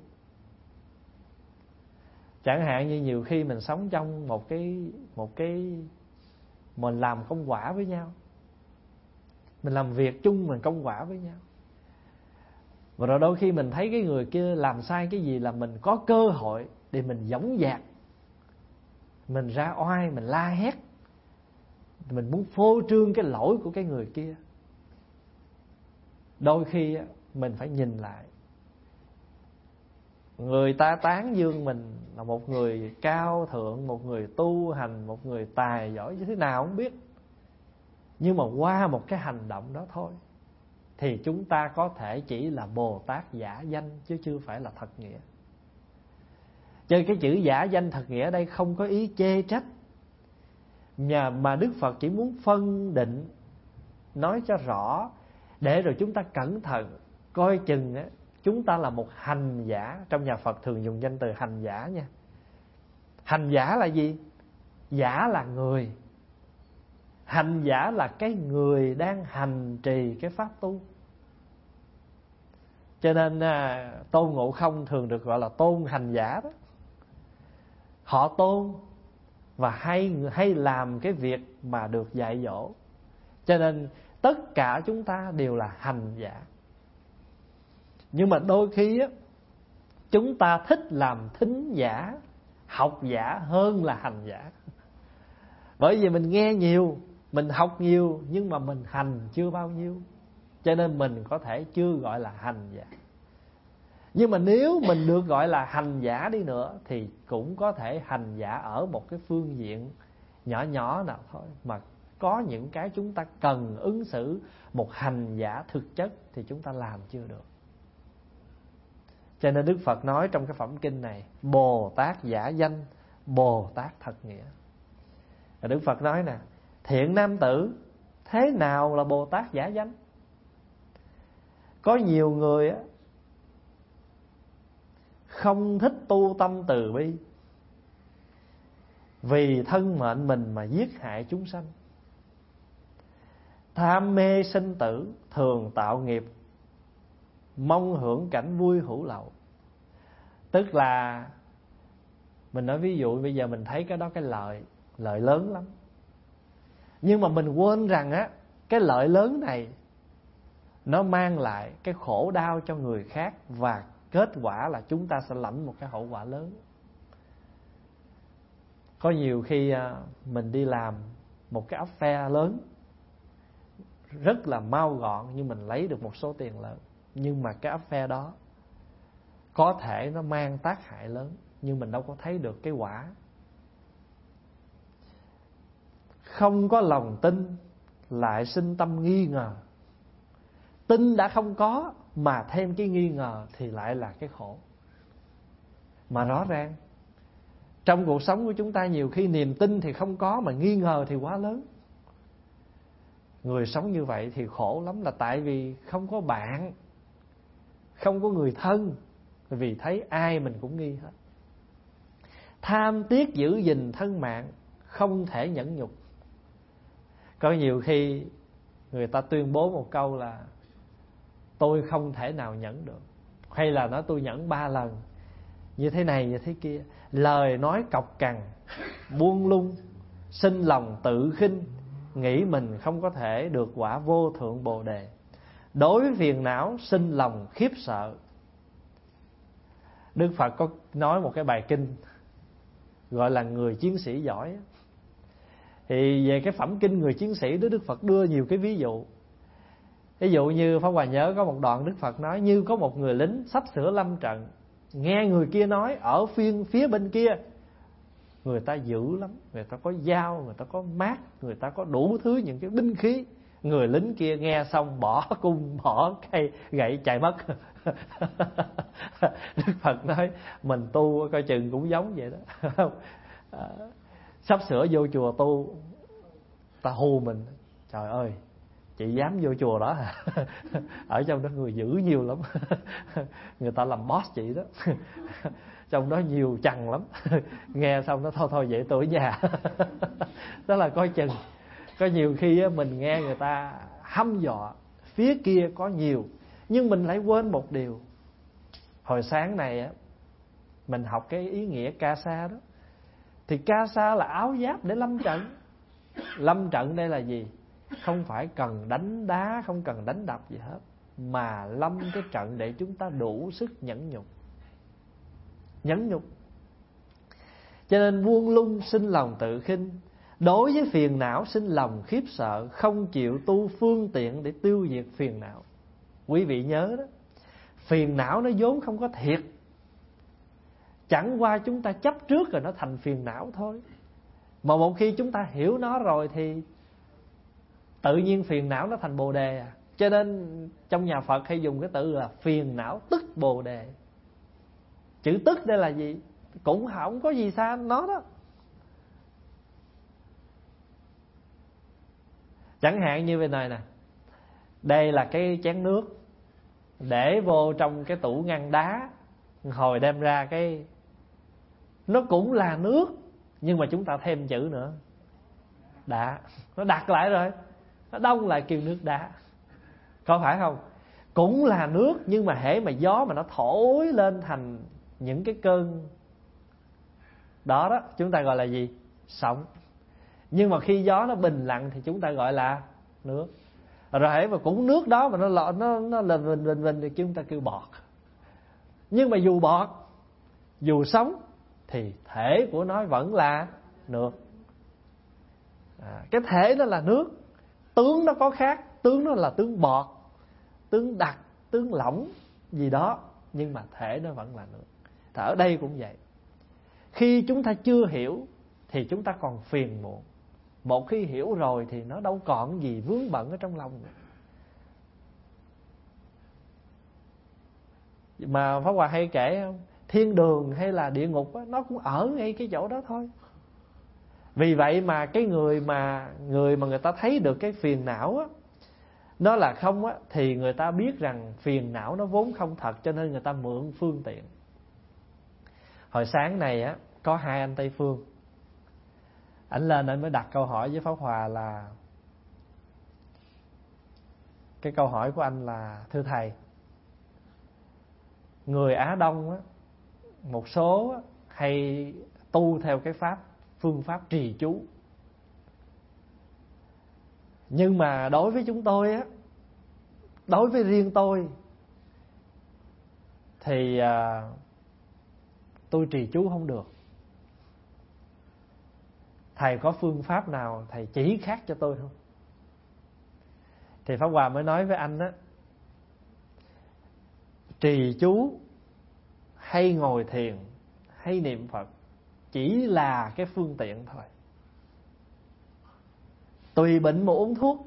Chẳng hạn như nhiều khi mình sống trong một cái mình làm công quả với nhau, mình làm việc chung, mình công quả với nhau. Và rồi đôi khi mình thấy cái người kia làm sai cái gì là mình có cơ hội để mình dõng dạc, mình ra oai, mình la hét, mình muốn phô trương cái lỗi của cái người kia. Đôi khi mình phải nhìn lại, người ta tán dương mình là một người cao thượng, một người tu hành, một người tài giỏi như thế nào không biết, nhưng mà qua một cái hành động đó thôi thì chúng ta có thể chỉ là Bồ Tát giả danh chứ chưa phải là thật nghĩa. Cho nên cái chữ giả danh thật nghĩa ở đây không có ý chê trách, mà Đức Phật chỉ muốn phân định, nói cho rõ, để rồi chúng ta cẩn thận coi chừng chúng ta là một hành giả. Trong nhà Phật thường dùng danh từ hành giả nha. Hành giả là gì? Giả là người. Hành giả là cái người đang hành trì cái pháp tu. Cho nên Tôn Ngộ Không thường được gọi là tôn hành giả đó. Họ tôn và hay làm cái việc mà được dạy dỗ. Cho nên tất cả chúng ta đều là hành giả. Nhưng mà đôi khi chúng ta thích làm thính giả, học giả hơn là hành giả. Bởi vì mình nghe nhiều, mình học nhiều, nhưng mà mình hành chưa bao nhiêu. cho nên mình có thể chưa gọi là hành giả. Nhưng mà nếu mình được gọi là hành giả đi nữa thì cũng có thể hành giả ở một cái phương diện nhỏ nhỏ nào thôi, mà có những cái chúng ta cần ứng xử một hành giả thực chất thì chúng ta làm chưa được. Cho nên Đức Phật nói trong cái phẩm kinh này, Bồ Tát giả danh, Bồ Tát thật nghĩa. Đức Phật nói nè, thiện nam tử, thế nào là Bồ Tát giả danh? Có nhiều người không thích tu tâm từ bi, vì thân mệnh mình mà giết hại chúng sanh. Tham mê sinh tử, thường tạo nghiệp, mong hưởng cảnh vui hữu lậu. Tức là mình nói ví dụ bây giờ mình thấy cái đó cái lợi lớn lắm, nhưng mà mình quên rằng cái lợi lớn này nó mang lại cái khổ đau cho người khác, và kết quả là chúng ta sẽ lãnh một cái hậu quả lớn. Có nhiều khi mình đi làm một cái affair lớn rất là mau gọn, nhưng mình lấy được một số tiền lớn, nhưng mà cái affair đó có thể nó mang tác hại lớn, nhưng mình đâu có thấy được cái quả. Không có lòng tin lại sinh tâm nghi ngờ. Tin đã không có mà thêm cái nghi ngờ thì lại là cái khổ. Mà rõ ràng trong cuộc sống của chúng ta nhiều khi niềm tin thì không có mà nghi ngờ thì quá lớn. Người sống như vậy thì khổ lắm, là tại vì không có bạn, không có người thân, vì thấy ai mình cũng nghi hết. Tham tiếc giữ gìn thân mạng, không thể nhẫn nhục. Có nhiều khi người ta tuyên bố một câu là tôi không thể nào nhẫn được, hay là nói tôi nhẫn 3 lần, như thế này như thế kia. Lời nói cọc cằn, buông lung, sinh lòng tự khinh, nghĩ mình không có thể được quả vô thượng bồ đề. Đối với phiền não sinh lòng khiếp sợ. Đức Phật có nói một cái bài kinh gọi là người chiến sĩ giỏi. Thì về cái phẩm kinh người chiến sĩ đó, Đức Phật đưa nhiều cái ví dụ. Ví dụ như Pháp Hòa nhớ có một đoạn Đức Phật nói, như có một người lính sắp sửa lâm trận, nghe người kia nói ở phía bên kia người ta dữ lắm, người ta có dao, người ta có mát, người ta có đủ thứ những cái binh khí. Người lính kia nghe xong bỏ cung, bỏ cây gậy chạy mất. Đức Phật nói mình tu coi chừng cũng giống vậy đó. Sắp sửa vô chùa tu, ta hù mình, trời ơi chị dám vô chùa đó hả? Ở trong đó người dữ nhiều lắm. Người ta làm boss chị đó. Trong đó nhiều chằn lắm. Nghe xong nó thôi vậy tôi ở nhà. Đó là coi chừng. Có nhiều khi mình nghe người ta hăm dọa phía kia có nhiều, nhưng mình lại quên một điều. Hồi sáng này mình học cái ý nghĩa ca sa đó. Thì ca sa là áo giáp để lâm trận. Lâm trận đây là gì? Không phải cần đánh đá, không cần đánh đập gì hết, mà lâm cái trận để chúng ta đủ sức nhẫn nhục. Nhẫn nhục. Cho nên buông lung sinh lòng tự khinh, đối với phiền não sinh lòng khiếp sợ, không chịu tu phương tiện để tiêu diệt phiền não. Quý vị nhớ đó, phiền não nó vốn không có thiệt, chẳng qua chúng ta chấp trước rồi nó thành phiền não thôi. Mà một khi chúng ta hiểu nó rồi thì tự nhiên phiền não nó thành bồ đề à. Cho nên trong nhà Phật hay dùng cái từ là phiền não tức bồ đề. Chữ tức đây là gì? Cũng không có gì xa nó đó. Chẳng hạn như bên này nè, đây là cái chén nước, để vô trong cái tủ ngăn đá, hồi đem ra cái nó cũng là nước, nhưng mà chúng ta thêm chữ nữa, đá. Nó đặt lại rồi, nó đông lại kêu nước đá. Có phải không? Cũng là nước, nhưng mà hễ mà gió mà nó thổi lên thành những cái cơn đó đó, chúng ta gọi là gì? Sóng. Nhưng mà khi gió nó bình lặng thì chúng ta gọi là nước. Rồi hễ mà cũng nước đó mà nó lên vinh thì chúng ta kêu bọt. Nhưng mà dù bọt, dù sống thì thể của nó vẫn là nước. Cái thể nó là nước, tướng nó có khác, tướng nó là tướng bọt, tướng đặc, tướng lỏng gì đó, nhưng mà thể nó vẫn là nước. Thì ở đây cũng vậy. Khi chúng ta chưa hiểu thì chúng ta còn phiền muộn. Một khi hiểu rồi thì nó đâu còn gì vướng bận ở trong lòng nữa. Mà Pháp Hòa hay kể không, thiên đường hay là địa ngục á, nó cũng ở ngay cái chỗ đó thôi. Vì vậy mà cái người mà người ta thấy được cái phiền não á, nó là không á, thì người ta biết rằng phiền não nó vốn không thật, cho nên người ta mượn phương tiện. Hồi sáng này á, có hai anh Tây Phương, ảnh lên anh mới đặt câu hỏi với Pháp Hòa là, cái câu hỏi của anh là: thưa thầy, người Á Đông á, một số á, hay tu theo cái phương pháp trì chú, nhưng mà đối với chúng tôi á, đối với riêng tôi thì tôi trì chú không được. Thầy có phương pháp nào thầy chỉ khác cho tôi không? Thì Pháp Hòa mới nói với anh á, trì chú hay ngồi thiền hay niệm Phật chỉ là cái phương tiện thôi. Tùy bệnh mà uống thuốc.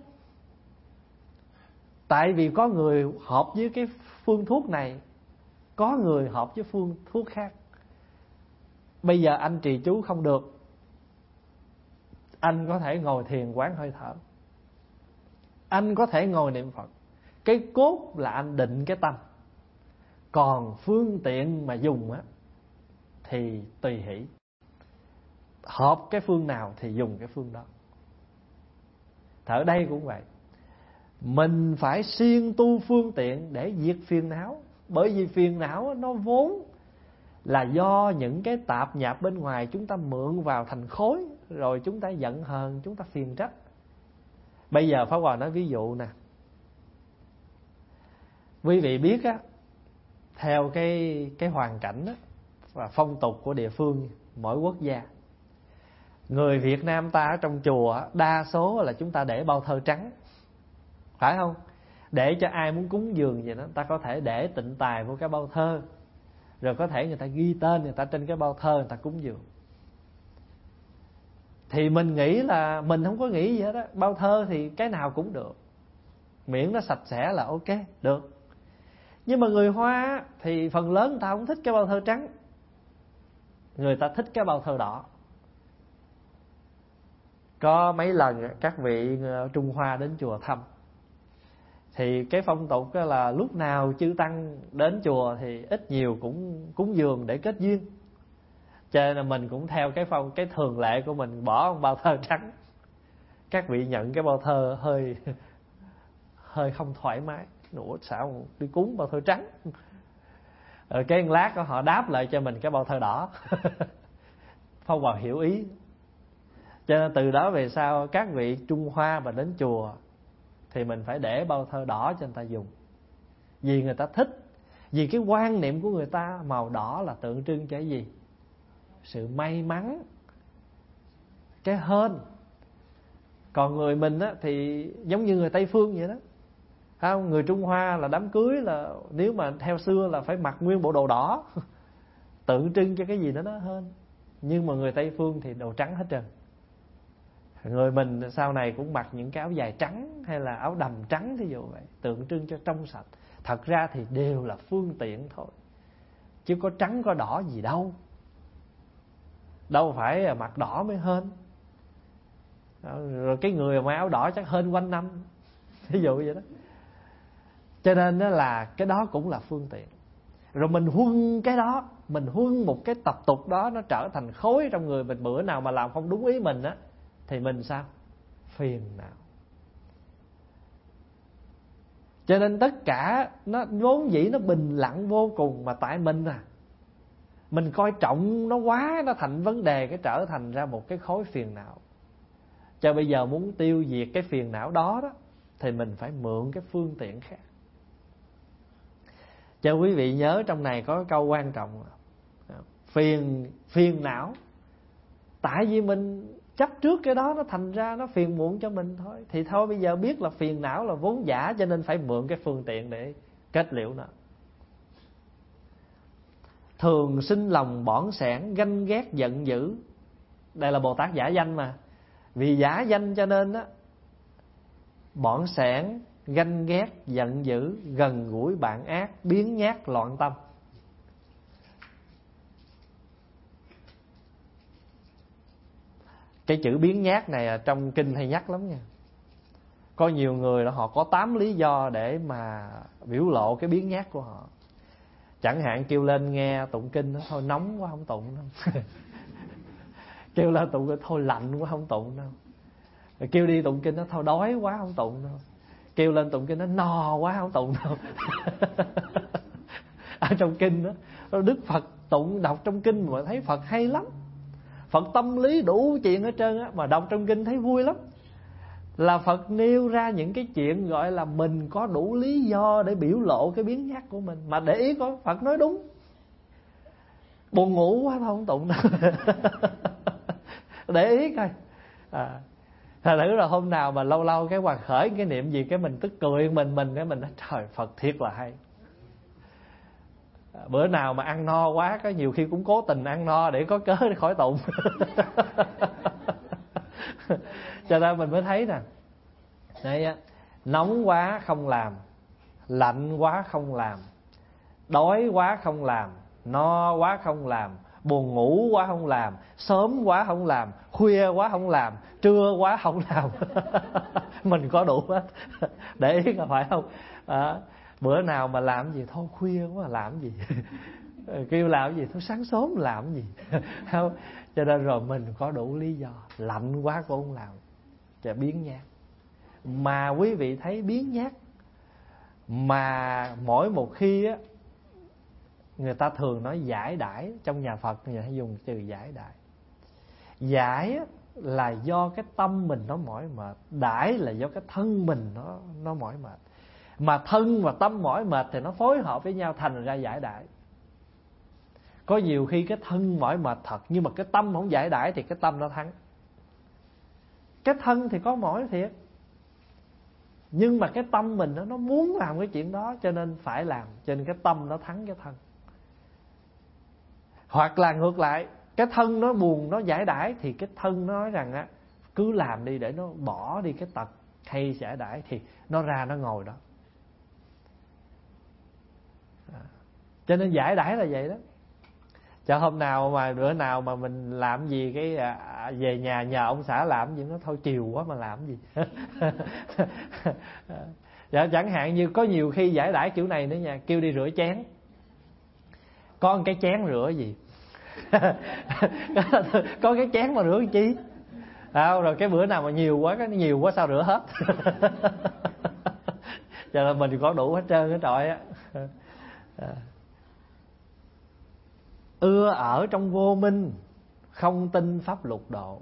Tại vì có người hợp với cái phương thuốc này, có người hợp với phương thuốc khác. Bây giờ anh trì chú không được, anh có thể ngồi thiền quán hơi thở, anh có thể ngồi niệm Phật. Cái cốt là anh định cái tâm. Còn phương tiện mà dùng á thì tùy hỷ, hợp cái phương nào thì dùng cái phương đó. Ở đây cũng vậy, mình phải siêng tu phương tiện để diệt phiền não. Bởi vì phiền não nó vốn là do những cái tạp nhạp bên ngoài chúng ta mượn vào thành khối, rồi chúng ta giận hờn, chúng ta phiền trách. Bây giờ Pháp Hòa nói ví dụ nè. Quý vị biết á, theo cái hoàn cảnh á, và phong tục của địa phương mỗi quốc gia, người Việt Nam ta ở trong chùa đa số là chúng ta để bao thơ trắng, phải không? Để cho ai muốn cúng dường gì đó, ta có thể để tịnh tài vô cái bao thơ, rồi có thể người ta ghi tên người ta trên cái bao thơ, người ta cúng dường. Thì mình nghĩ là mình không có nghĩ gì hết á, bao thơ thì cái nào cũng được, miễn nó sạch sẽ là ok, được. Nhưng mà người Hoa thì phần lớn người ta không thích cái bao thơ trắng, người ta thích cái bao thơ đỏ. Có mấy lần các vị Trung Hoa đến chùa thăm, thì cái phong tục là lúc nào chư tăng đến chùa thì ít nhiều cũng cúng dường để kết duyên. Cho nên là mình cũng theo cái thường lệ của mình, bỏ một bao thơ trắng. Các vị nhận cái bao thơ hơi không thoải mái. Ủa sao đi cúng bao thơ trắng? Rồi cái lát họ đáp lại cho mình cái bao thơ đỏ. Pháp Hòa hiểu ý. Cho nên từ đó về sau các vị Trung Hoa mà đến chùa thì mình phải để bao thơ đỏ cho người ta dùng. Vì người ta thích. Vì cái quan niệm của người ta màu đỏ là tượng trưng cho cái gì? Sự may mắn, cái hên. Còn người mình á, thì giống như người Tây Phương vậy đó. Không? Người Trung Hoa là đám cưới là nếu mà theo xưa là phải mặc nguyên bộ đồ đỏ, tượng trưng cho cái gì đó nó hên. Nhưng mà người Tây Phương thì đồ trắng hết trơn. Người mình sau này cũng mặc những cái áo dài trắng hay là áo đầm trắng thí dụ vậy, tượng trưng cho trong sạch. Thật ra thì đều là phương tiện thôi, chứ có trắng có đỏ gì đâu. Đâu phải mặc đỏ mới hên. Rồi cái người mà áo đỏ chắc hên quanh năm, thí dụ vậy đó. Cho nên là cái đó cũng là phương tiện. Rồi mình huân cái đó, mình huân một cái tập tục đó, nó trở thành khối trong người mình. Bữa nào mà làm không đúng ý mình á, thì mình sao? Phiền não. Cho nên tất cả nó vốn dĩ nó bình lặng vô cùng, mà tại mình coi trọng nó quá, nó thành vấn đề, cái trở thành ra một cái khối phiền não. Cho bây giờ muốn tiêu diệt cái phiền não đó thì mình phải mượn cái phương tiện khác. Cho quý vị nhớ trong này có câu quan trọng. Phiền não. Tại vì mình chấp trước cái đó, nó thành ra nó phiền muộn cho mình thôi. Thì thôi bây giờ biết là phiền não là vốn giả, cho nên phải mượn cái phương tiện để kết liễu nó. Thường sinh lòng bỏn sẻn, ganh ghét giận dữ. Đây là Bồ Tát giả danh mà. Vì giả danh cho nên á, bỏn sẻn, ganh ghét giận dữ, gần gũi bạn ác, biếng nhác loạn tâm. Cái chữ biếng nhác này trong kinh hay nhắc lắm nha. Có nhiều người là họ có 8 lý do để mà biểu lộ cái biếng nhác của họ. Chẳng hạn kêu lên nghe tụng kinh, thôi nóng quá không tụng đâu. Kêu lên tụng kinh, thôi lạnh quá không tụng đâu. Kêu đi tụng kinh, thôi đói quá không tụng đâu. Kêu lên tụng kinh, nó no quá không tụng đâu. Ở trong kinh đó, Đức Phật tụng đọc trong kinh mà thấy Phật hay lắm. Phật tâm lý đủ chuyện hết trơn á, mà đọc trong kinh thấy vui lắm. Là Phật nêu ra những cái chuyện gọi là mình có đủ lý do để biểu lộ cái biếng nhác của mình. Mà để ý coi, Phật nói đúng. Buồn ngủ quá không tụng đâu. Để ý coi. Thật thử là hôm nào mà lâu lâu cái Hoàng khởi cái niệm gì, cái mình tức cười mình cái mình nói trời Phật thiệt là hay. Bữa nào mà ăn no quá, có nhiều khi cũng cố tình ăn no để có cớ để khỏi tụng. Cho nên mình mới thấy nè, đây, nóng quá không làm, lạnh quá không làm, đói quá không làm, no quá không làm, buồn ngủ quá không làm, sớm quá không làm, khuya quá không làm, trưa quá không làm. Mình có đủ hết. Để ý có phải không? Bữa nào mà làm gì thôi khuya quá làm gì. Kêu làm gì thôi sáng sớm làm gì. Không? Cho nên rồi mình có đủ lý do. Lạnh quá cũng không làm. Và biếng nhác. Mà quý vị thấy biếng nhác mà mỗi một khi á, người ta thường nói giải đãi. Trong nhà Phật người ta hay dùng từ giải đãi. Giải là do cái tâm mình nó mỏi mệt, đãi là do cái thân mình nó mỏi mệt. Mà thân và tâm mỏi mệt thì nó phối hợp với nhau thành ra giải đãi. Có nhiều khi cái thân mỏi mệt thật, nhưng mà cái tâm không giải đãi thì cái tâm nó thắng. Cái thân thì có mỏi thiệt, nhưng mà cái tâm mình nó muốn làm cái chuyện đó, cho nên phải làm. Cho nên cái tâm nó thắng cái thân. Hoặc là ngược lại, cái thân nó buồn, nó giải đãi, thì cái thân nó nói rằng á, cứ làm đi để nó bỏ đi cái tật hay giải đãi, thì nó ra nó ngồi đó. Cho nên giải đãi là vậy đó. Cho hôm nào mà bữa nào mà mình làm gì cái về nhà nhờ ông xã làm gì, nó thôi chiều quá mà làm gì. Chẳng hạn như có nhiều khi giải đãi kiểu này nữa nha, kêu đi rửa chén. Có một cái chén rửa gì? Có cái chén mà rửa làm chi? Rồi cái bữa nào mà nhiều quá sao rửa hết. Cho nên mình có đủ hết trơn hết trọi á. Ưa ở trong vô minh, không tin pháp lục độ.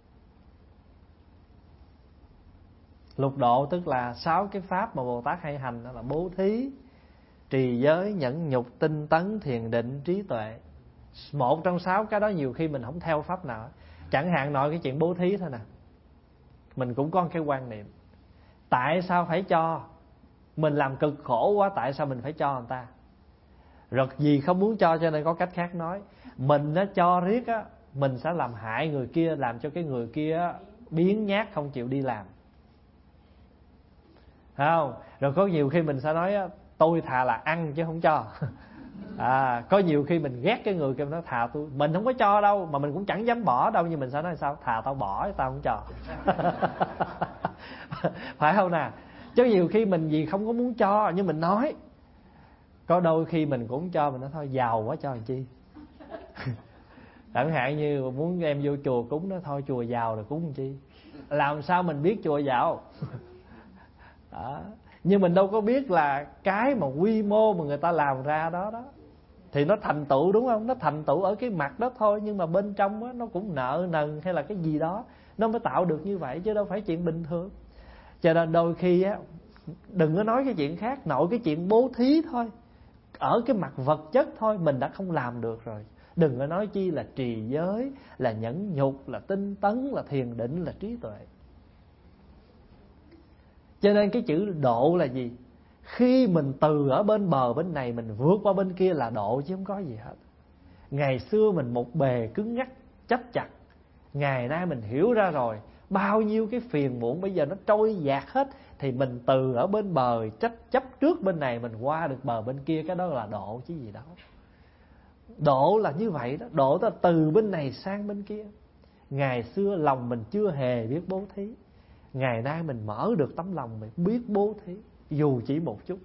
Lục độ tức là 6 cái pháp mà Bồ Tát hay hành, đó là bố thí, trì giới, nhẫn nhục, tinh tấn, thiền định, trí tuệ. Một trong 6 cái đó nhiều khi mình không theo pháp nào. Chẳng hạn nói cái chuyện bố thí thôi nè, mình cũng có cái quan niệm, tại sao phải cho? Mình làm cực khổ quá, tại sao mình phải cho người ta? Rồi vì không muốn cho nên có cách khác nói. Mình nó cho riết á, mình sẽ làm hại người kia, làm cho cái người kia biếng nhác không chịu đi làm. Không? Rồi có nhiều khi mình sẽ nói á, tôi thà là ăn chứ không cho. Có nhiều khi mình ghét cái người kia, nó thà mình không có cho đâu, mà mình cũng chẳng dám bỏ đâu, nhưng mình sẽ nói sao? Thà tao bỏ, tao không cho. Phải không nè? Chứ nhiều khi mình gì không có muốn cho, nhưng mình nói. Có đôi khi mình cũng cho, mình nói thôi giàu quá cho làm chi. Chẳng hạn như muốn em vô chùa cúng, nó thôi chùa giàu rồi cúng làm chi. Làm sao mình biết chùa giàu? Đó. Nhưng mình đâu có biết là cái mà quy mô mà người ta làm ra đó thì nó thành tựu, đúng không? Nó thành tựu ở cái mặt đó thôi, nhưng mà bên trong đó, nó cũng nợ nần hay là cái gì đó, nó mới tạo được như vậy, chứ đâu phải chuyện bình thường. Cho nên đôi khi á, đừng có nói cái chuyện khác, nội cái chuyện bố thí thôi, ở cái mặt vật chất thôi mình đã không làm được rồi, Đừng có nói chi là trì giới, là nhẫn nhục, là tinh tấn, là thiền định, là trí tuệ. Cho nên cái chữ độ là gì? Khi mình từ ở bên bờ bên này mình vượt qua bên kia là độ, chứ không có gì hết. Ngày xưa mình một bề cứng ngắc chấp chặt, ngày nay mình hiểu ra rồi, bao nhiêu cái phiền muộn bây giờ nó trôi dạt hết. Thì mình từ ở bên bờ chấp trước bên này, mình qua được bờ bên kia, cái đó là độ chứ gì đó. Độ là như vậy đó. Độ là từ bên này sang bên kia. Ngày xưa lòng mình chưa hề biết bố thí, ngày nay mình mở được tấm lòng, mình biết bố thí, dù chỉ một chút.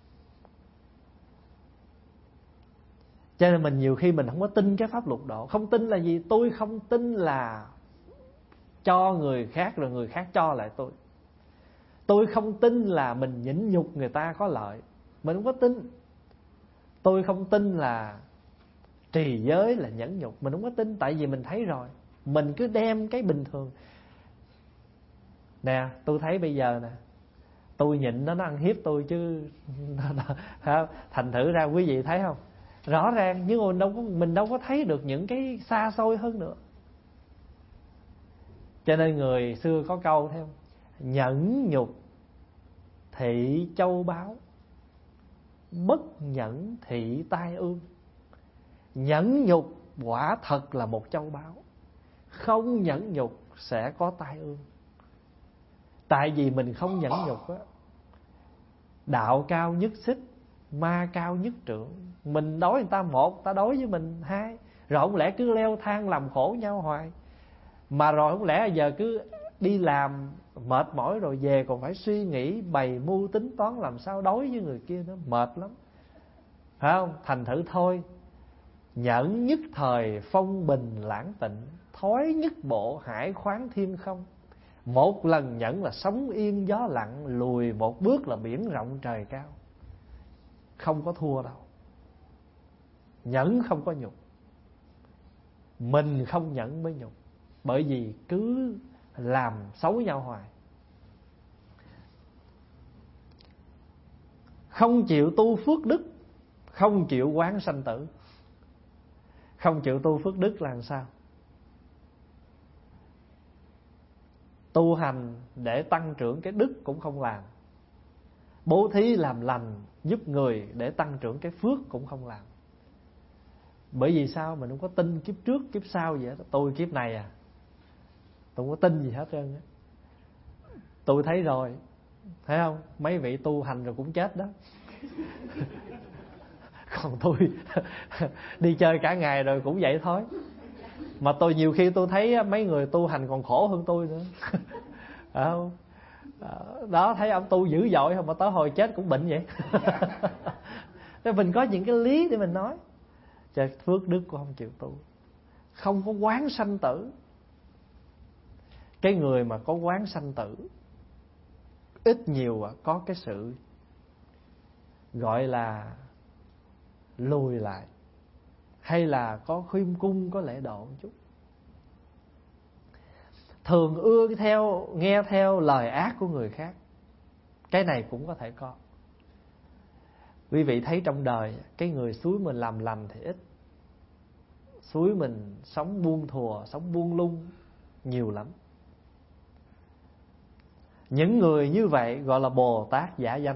Cho nên mình nhiều khi mình không có tin cái pháp luật độ. Không tin là gì? Tôi không tin là cho người khác rồi người khác cho lại tôi. Tôi không tin là mình nhịn nhục người ta có lợi. Mình không có tin. Tôi không tin là trì giới là nhẫn nhục. Mình không có tin. Tại vì mình thấy rồi. Mình cứ đem cái bình thường. Nè, tôi thấy bây giờ nè, tôi nhịn nó ăn hiếp tôi chứ. Thành thử ra quý vị thấy không? Rõ ràng, nhưng mà mình đâu có thấy được những cái xa xôi hơn nữa. Cho nên người xưa có câu thấy không? Nhẫn nhục thị châu báu, bất nhẫn thị tai ương. Nhẫn nhục quả thật là một châu báu, không nhẫn nhục sẽ có tai ương. Tại vì mình không nhẫn nhục á, đạo cao nhất xích, ma cao nhất trượng. Mình đối người ta một, ta đối với mình hai. Rồi không lẽ cứ leo thang làm khổ nhau hoài. Mà rồi không lẽ giờ cứ đi làm mệt mỏi rồi về còn phải suy nghĩ bày mưu tính toán làm sao đối với người kia nữa, mệt lắm, phải không? Thành thử thôi, nhẫn nhất thời phong bình lãng tịnh, thói nhất bộ hải khoáng thiên không. Một lần nhẫn là sóng yên gió lặng, lùi một bước là biển rộng trời cao. Không có thua đâu. Nhẫn không có nhục. Mình không nhẫn mới nhục. Bởi vì cứ làm xấu nhau hoài. Không chịu tu phước đức, không chịu quán sanh tử. Không chịu tu phước đức là làm sao? Tu hành để tăng trưởng cái đức cũng không làm. Bố thí làm lành giúp người để tăng trưởng cái phước cũng không làm. Bởi vì sao? Mình không có tin kiếp trước kiếp sau gì hết. Tôi kiếp này à, tôi không có tin gì hết trơn á. Tôi thấy rồi, thấy không? Mấy vị tu hành rồi cũng chết đó. Còn tôi đi chơi cả ngày rồi cũng vậy thôi. Mà tôi nhiều khi tôi thấy mấy người tu hành còn khổ hơn tôi nữa. Phải không? Đó, thấy ông tu dữ dội không mà tới hồi chết cũng bệnh vậy. Nên mình có những cái lý để mình nói. Cho phước đức của không chịu tu, không có quán sanh tử. Cái người mà có quán sanh tử, ít nhiều có cái sự gọi là lùi lại, hay là có khiêm cung, có lễ độ một chút. Thường ưa nghe theo lời ác của người khác, cái này cũng có thể có. Quý vị thấy trong đời, cái người xúi mình làm lành thì ít, xúi mình sống buông thùa, sống buông lung nhiều lắm. Những người như vậy gọi là Bồ Tát giả danh.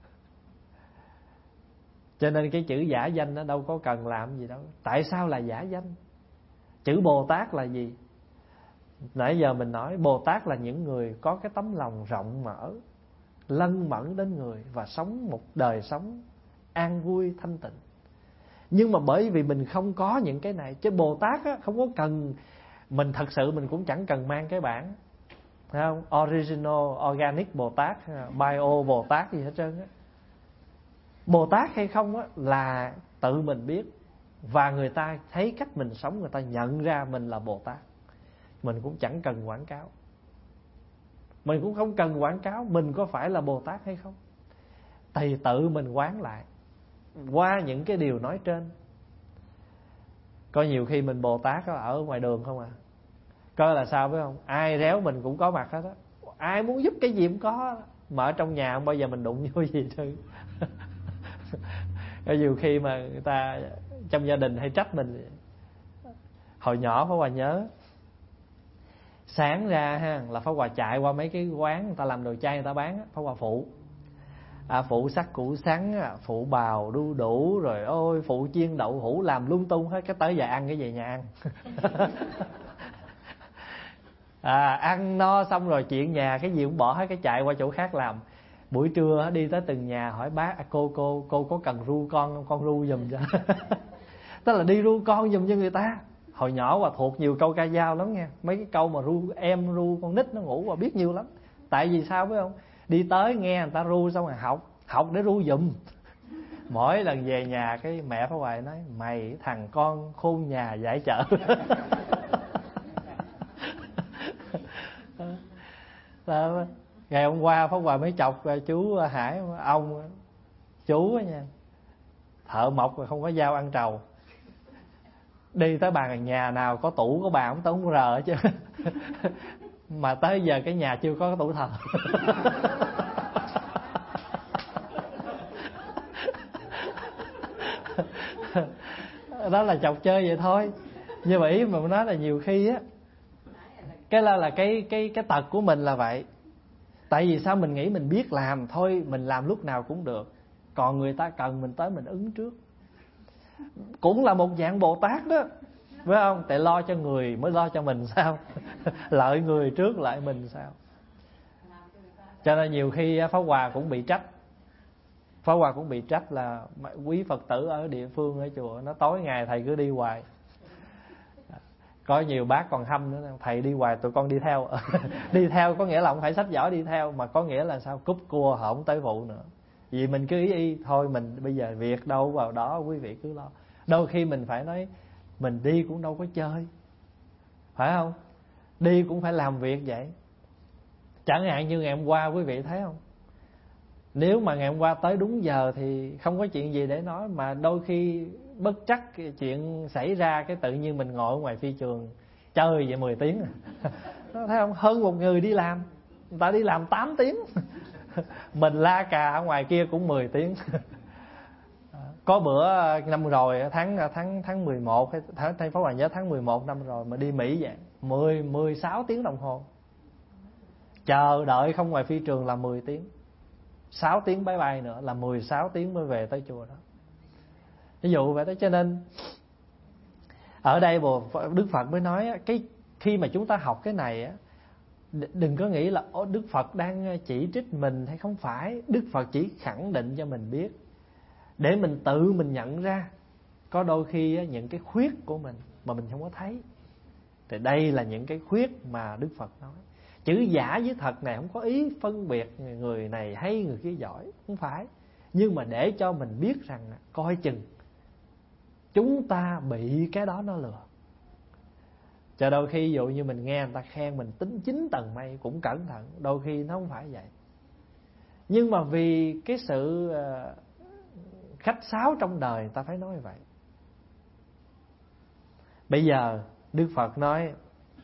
Cho nên cái chữ giả danh nó đâu có cần làm gì đâu. Tại sao là giả danh? Chữ Bồ Tát là gì? Nãy giờ mình nói Bồ Tát là những người có cái tấm lòng rộng mở, lân mẫn đến người, và sống một đời sống an vui thanh tịnh. Nhưng mà bởi vì mình không có những cái này, chứ Bồ Tát á, không có cần. Mình thật sự mình cũng chẳng cần mang cái bản, thấy không? Original, Organic Bồ Tát, Bio Bồ Tát gì hết trơn á. Bồ Tát hay không á, là tự mình biết. Và người ta thấy cách mình sống, người ta nhận ra mình là Bồ Tát. Mình cũng chẳng cần quảng cáo. Mình cũng không cần quảng cáo mình có phải là Bồ Tát hay không. Thì tự mình quán lại qua những cái điều nói trên. Có nhiều khi mình Bồ Tát ở ngoài đường không à. Coi là sao biết không? Ai réo mình cũng có mặt hết á. Ai muốn giúp cái gì cũng có. Mà ở trong nhà không bao giờ mình đụng vô gì chứ. Có nhiều khi mà người ta trong gia đình hay trách mình, Hồi nhỏ Pháp Hòa nhớ, sáng ra ha là Pháp Hòa chạy qua mấy cái quán người ta làm đồ chay người ta bán, Pháp Hòa phụ. Phụ sắc củ sắn, phụ bào đu đủ, rồi ôi phụ chiên đậu hũ, làm lung tung hết. Cái tới giờ ăn cái về nhà ăn. Ăn no xong rồi chuyện nhà cái gì cũng bỏ hết, cái chạy qua chỗ khác làm. Buổi trưa đi tới từng nhà hỏi bác, cô có cần ru con ru giùm cho. Tức là đi ru con giùm cho người ta. Hồi nhỏ Hòa thuộc nhiều câu ca dao lắm nha. Mấy cái câu mà ru con nít nó ngủ Hòa biết nhiều lắm. Tại vì sao biết không? Đi tới nghe người ta ru xong rồi học để ru giùm. Mỗi lần về nhà cái mẹ Pháp Hòa nói mày thằng con khôn nhà dạy chợ. Ngày hôm qua Pháp Hòa mới chọc chú Hải, ông chú á nha, thợ mộc rồi không có dao ăn trầu. Đi tới bàn nhà nào có tủ có bàn ông không rờ chứ. Mà tới giờ cái nhà chưa có tủ thờ. Đó là chọc chơi vậy thôi. Nhưng mà ý mà nói là nhiều khi á, cái tật của mình là vậy. Tại vì sao mình nghĩ mình biết làm thôi, mình làm lúc nào cũng được. Còn người ta cần mình tới mình ứng trước. Cũng là một dạng Bồ Tát đó, phải không? Tại lo cho người mới lo cho mình sao? Lợi người trước lợi mình sao? Cho nên nhiều khi Pháp Hòa cũng bị trách. Pháp Hòa cũng bị trách là quý Phật tử ở địa phương ở chùa, nó tối ngày thầy cứ đi hoài. Có nhiều bác còn hâm nữa, thầy đi hoài tụi con đi theo. Đi theo có nghĩa là không phải sách vở đi theo, mà có nghĩa là sao? Cúp cua họ không tới vụ nữa. Vì mình cứ y thôi, mình bây giờ việc đâu vào đó, quý vị cứ lo. Đôi khi mình phải nói mình đi cũng đâu có chơi, phải không? Đi cũng phải làm việc vậy. Chẳng hạn như ngày hôm qua quý vị thấy không? Nếu mà ngày hôm qua tới đúng giờ thì không có chuyện gì để nói. Mà đôi khi bất trắc chuyện xảy ra, cái tự nhiên mình ngồi ở ngoài phi trường chơi vậy 10 tiếng. Thấy không? Hơn một người đi làm, người ta đi làm 8 tiếng. Mình la cà ở ngoài kia cũng 10 tiếng. Có bữa năm rồi tháng 11, Pháp Hòa nhớ tháng 11 năm rồi mà đi Mỹ vậy, 16 tiếng đồng hồ. Chờ đợi không ngoài phi trường là 10 tiếng. 6 tiếng máy bay nữa là 16 tiếng mới về tới chùa đó. Ví dụ vậy đó. Cho nên ở đây Đức Phật mới nói cái khi mà chúng ta học cái này á, đừng có nghĩ là Đức Phật đang chỉ trích mình hay không phải. Đức Phật chỉ khẳng định cho mình biết, để mình tự mình nhận ra. Có đôi khi những cái khuyết của mình mà mình không có thấy, thì đây là những cái khuyết mà Đức Phật nói. Chữ giả với thật này không có ý phân biệt người này hay người kia giỏi, không phải. Nhưng mà để cho mình biết rằng coi chừng chúng ta bị cái đó nó lừa. Cho đôi khi ví dụ như mình nghe người ta khen mình tính 9 tầng mây cũng cẩn thận. Đôi khi nó không phải vậy. Nhưng mà vì cái sự khách sáo trong đời người ta phải nói vậy. Bây giờ Đức Phật nói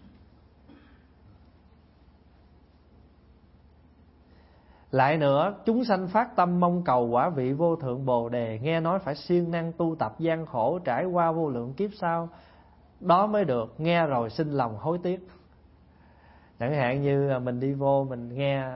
lại nữa, chúng sanh phát tâm mong cầu quả vị vô thượng Bồ Đề, nghe nói phải siêng năng tu tập gian khổ, trải qua vô lượng kiếp sau đó mới được, nghe rồi sinh lòng hối tiếc. Chẳng hạn như mình đi vô mình nghe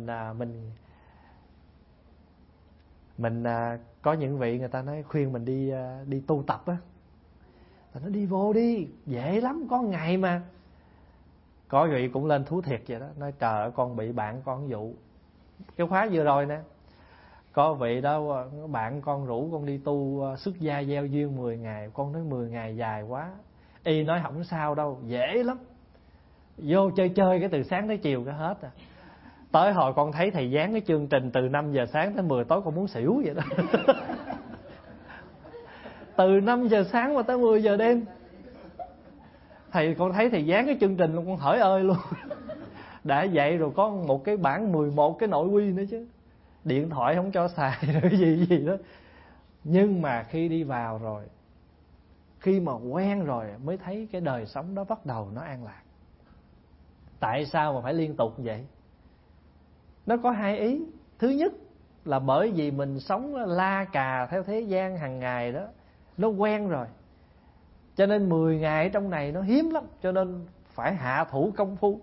mình có những vị người ta nói khuyên mình đi tu tập á, nó đi vô đi, dễ lắm, có ngày mà. Có vị cũng lên thú thiệt vậy đó, nói trời ơi con bị bạn con dụ. Cái khóa vừa rồi nè, có vị đó bạn con rủ con đi tu xuất gia gieo duyên 10 ngày. Con nói 10 ngày dài quá. Y nói không sao đâu, dễ lắm. Vô chơi cái từ sáng tới chiều cái hết à. Tới hồi con thấy thầy dán cái chương trình từ 5 giờ sáng tới 10 tối con muốn xỉu vậy đó. Từ 5 giờ sáng mà tới 10 giờ đêm. Thầy con thấy thầy dán cái chương trình luôn, con hỡi ơi luôn. Đã vậy rồi có một cái bản 11 cái nội quy nữa chứ. Điện thoại không cho xài rồi gì đó. Nhưng mà khi đi vào rồi, khi mà quen rồi mới thấy cái đời sống đó bắt đầu nó an lạc. Tại sao mà phải liên tục vậy? Nó có hai ý. Thứ nhất là bởi vì mình sống la cà theo thế gian hàng ngày đó, nó quen rồi. Cho nên 10 ngày ở trong này nó hiếm lắm, cho nên phải hạ thủ công phu.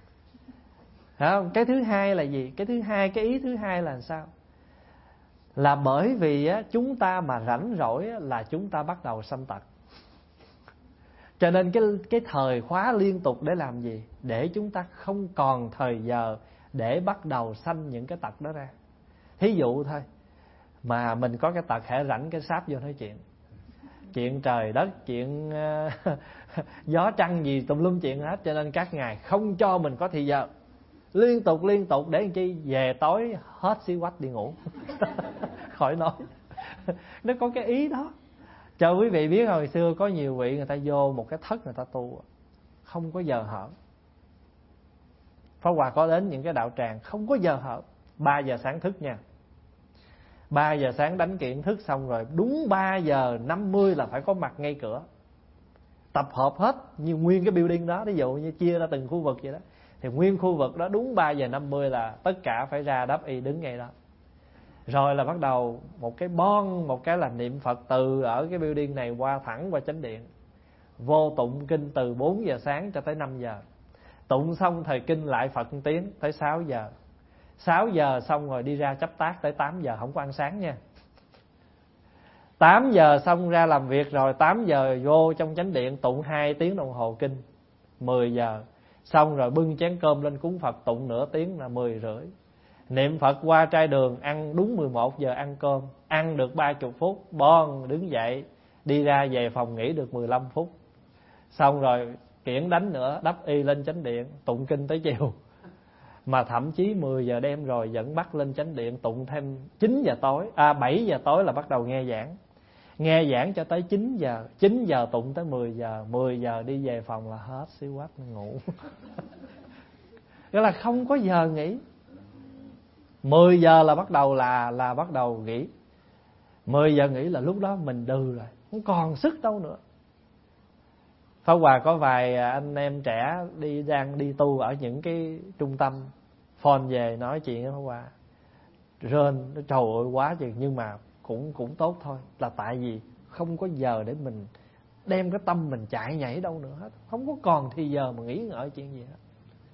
Cái thứ hai là gì? Cái ý thứ hai là sao? Là bởi vì chúng ta mà rảnh rỗi là chúng ta bắt đầu sanh tật. Cho nên cái thời khóa liên tục để làm gì? Để chúng ta không còn thời giờ để bắt đầu sanh những cái tật đó ra. Thí dụ thôi, mà mình có cái tật hễ rảnh cái sáp vô nói chuyện trời đất, chuyện gió trăng gì tùm lum chuyện hết. Cho nên các ngài không cho mình có thời giờ, liên tục để làm chi? Về tối hết xí quách đi ngủ. Khỏi nói. Nó có cái ý đó. Cho quý vị biết hồi xưa có nhiều vị người ta vô một cái thất người ta tu, không có giờ hở. Pháp Hòa có đến những cái đạo tràng không có giờ hở. 3 giờ sáng thức nha, 3 giờ sáng đánh kiện thức xong rồi đúng 3 giờ 50 là phải có mặt ngay cửa. Tập hợp hết như nguyên cái building đó, ví dụ như chia ra từng khu vực vậy đó, thì nguyên khu vực đó đúng 3 giờ 50 là tất cả phải ra đáp y đứng ngay đó. Rồi là bắt đầu một cái là niệm Phật từ ở cái building này qua thẳng qua chánh điện. Vô tụng kinh từ 4 giờ sáng cho tới 5 giờ. Tụng xong thời kinh lại Phật một tiếng tới 6 giờ. 6 giờ xong rồi đi ra chắp tác tới 8 giờ, không có ăn sáng nha. 8 giờ xong ra làm việc rồi, 8 giờ vô trong chánh điện tụng 2 tiếng đồng hồ kinh. 10 giờ xong rồi bưng chén cơm lên cúng Phật tụng nửa tiếng là 10 rưỡi. Niệm Phật qua trai đường ăn đúng 11 giờ ăn cơm, ăn được 30 phút, đứng dậy đi ra về phòng nghỉ được 15 phút. Xong rồi kiển đánh nữa, đắp y lên chánh điện tụng kinh tới chiều. Mà thậm chí 10 giờ đêm rồi vẫn bắt lên chánh điện tụng thêm 9 giờ tối, 7 giờ tối là bắt đầu nghe giảng. Nghe giảng cho tới 9 giờ, 9 giờ tụng tới 10 giờ, 10 giờ đi về phòng là hết xí quách ngủ. Đó là không có giờ nghỉ. 10 giờ là bắt đầu là bắt đầu nghỉ. 10 giờ nghỉ là lúc đó mình đừ rồi, không còn sức đâu nữa. Pháp Hòa có vài anh em trẻ đang đi tu ở những cái trung tâm, phone về nói chuyện với Pháp Hòa, rên trời ơi quá chừng, nhưng mà cũng tốt thôi, là tại vì không có giờ để mình đem cái tâm mình chạy nhảy đâu nữa hết, không có còn thì giờ mà nghĩ ngợi chuyện gì hết.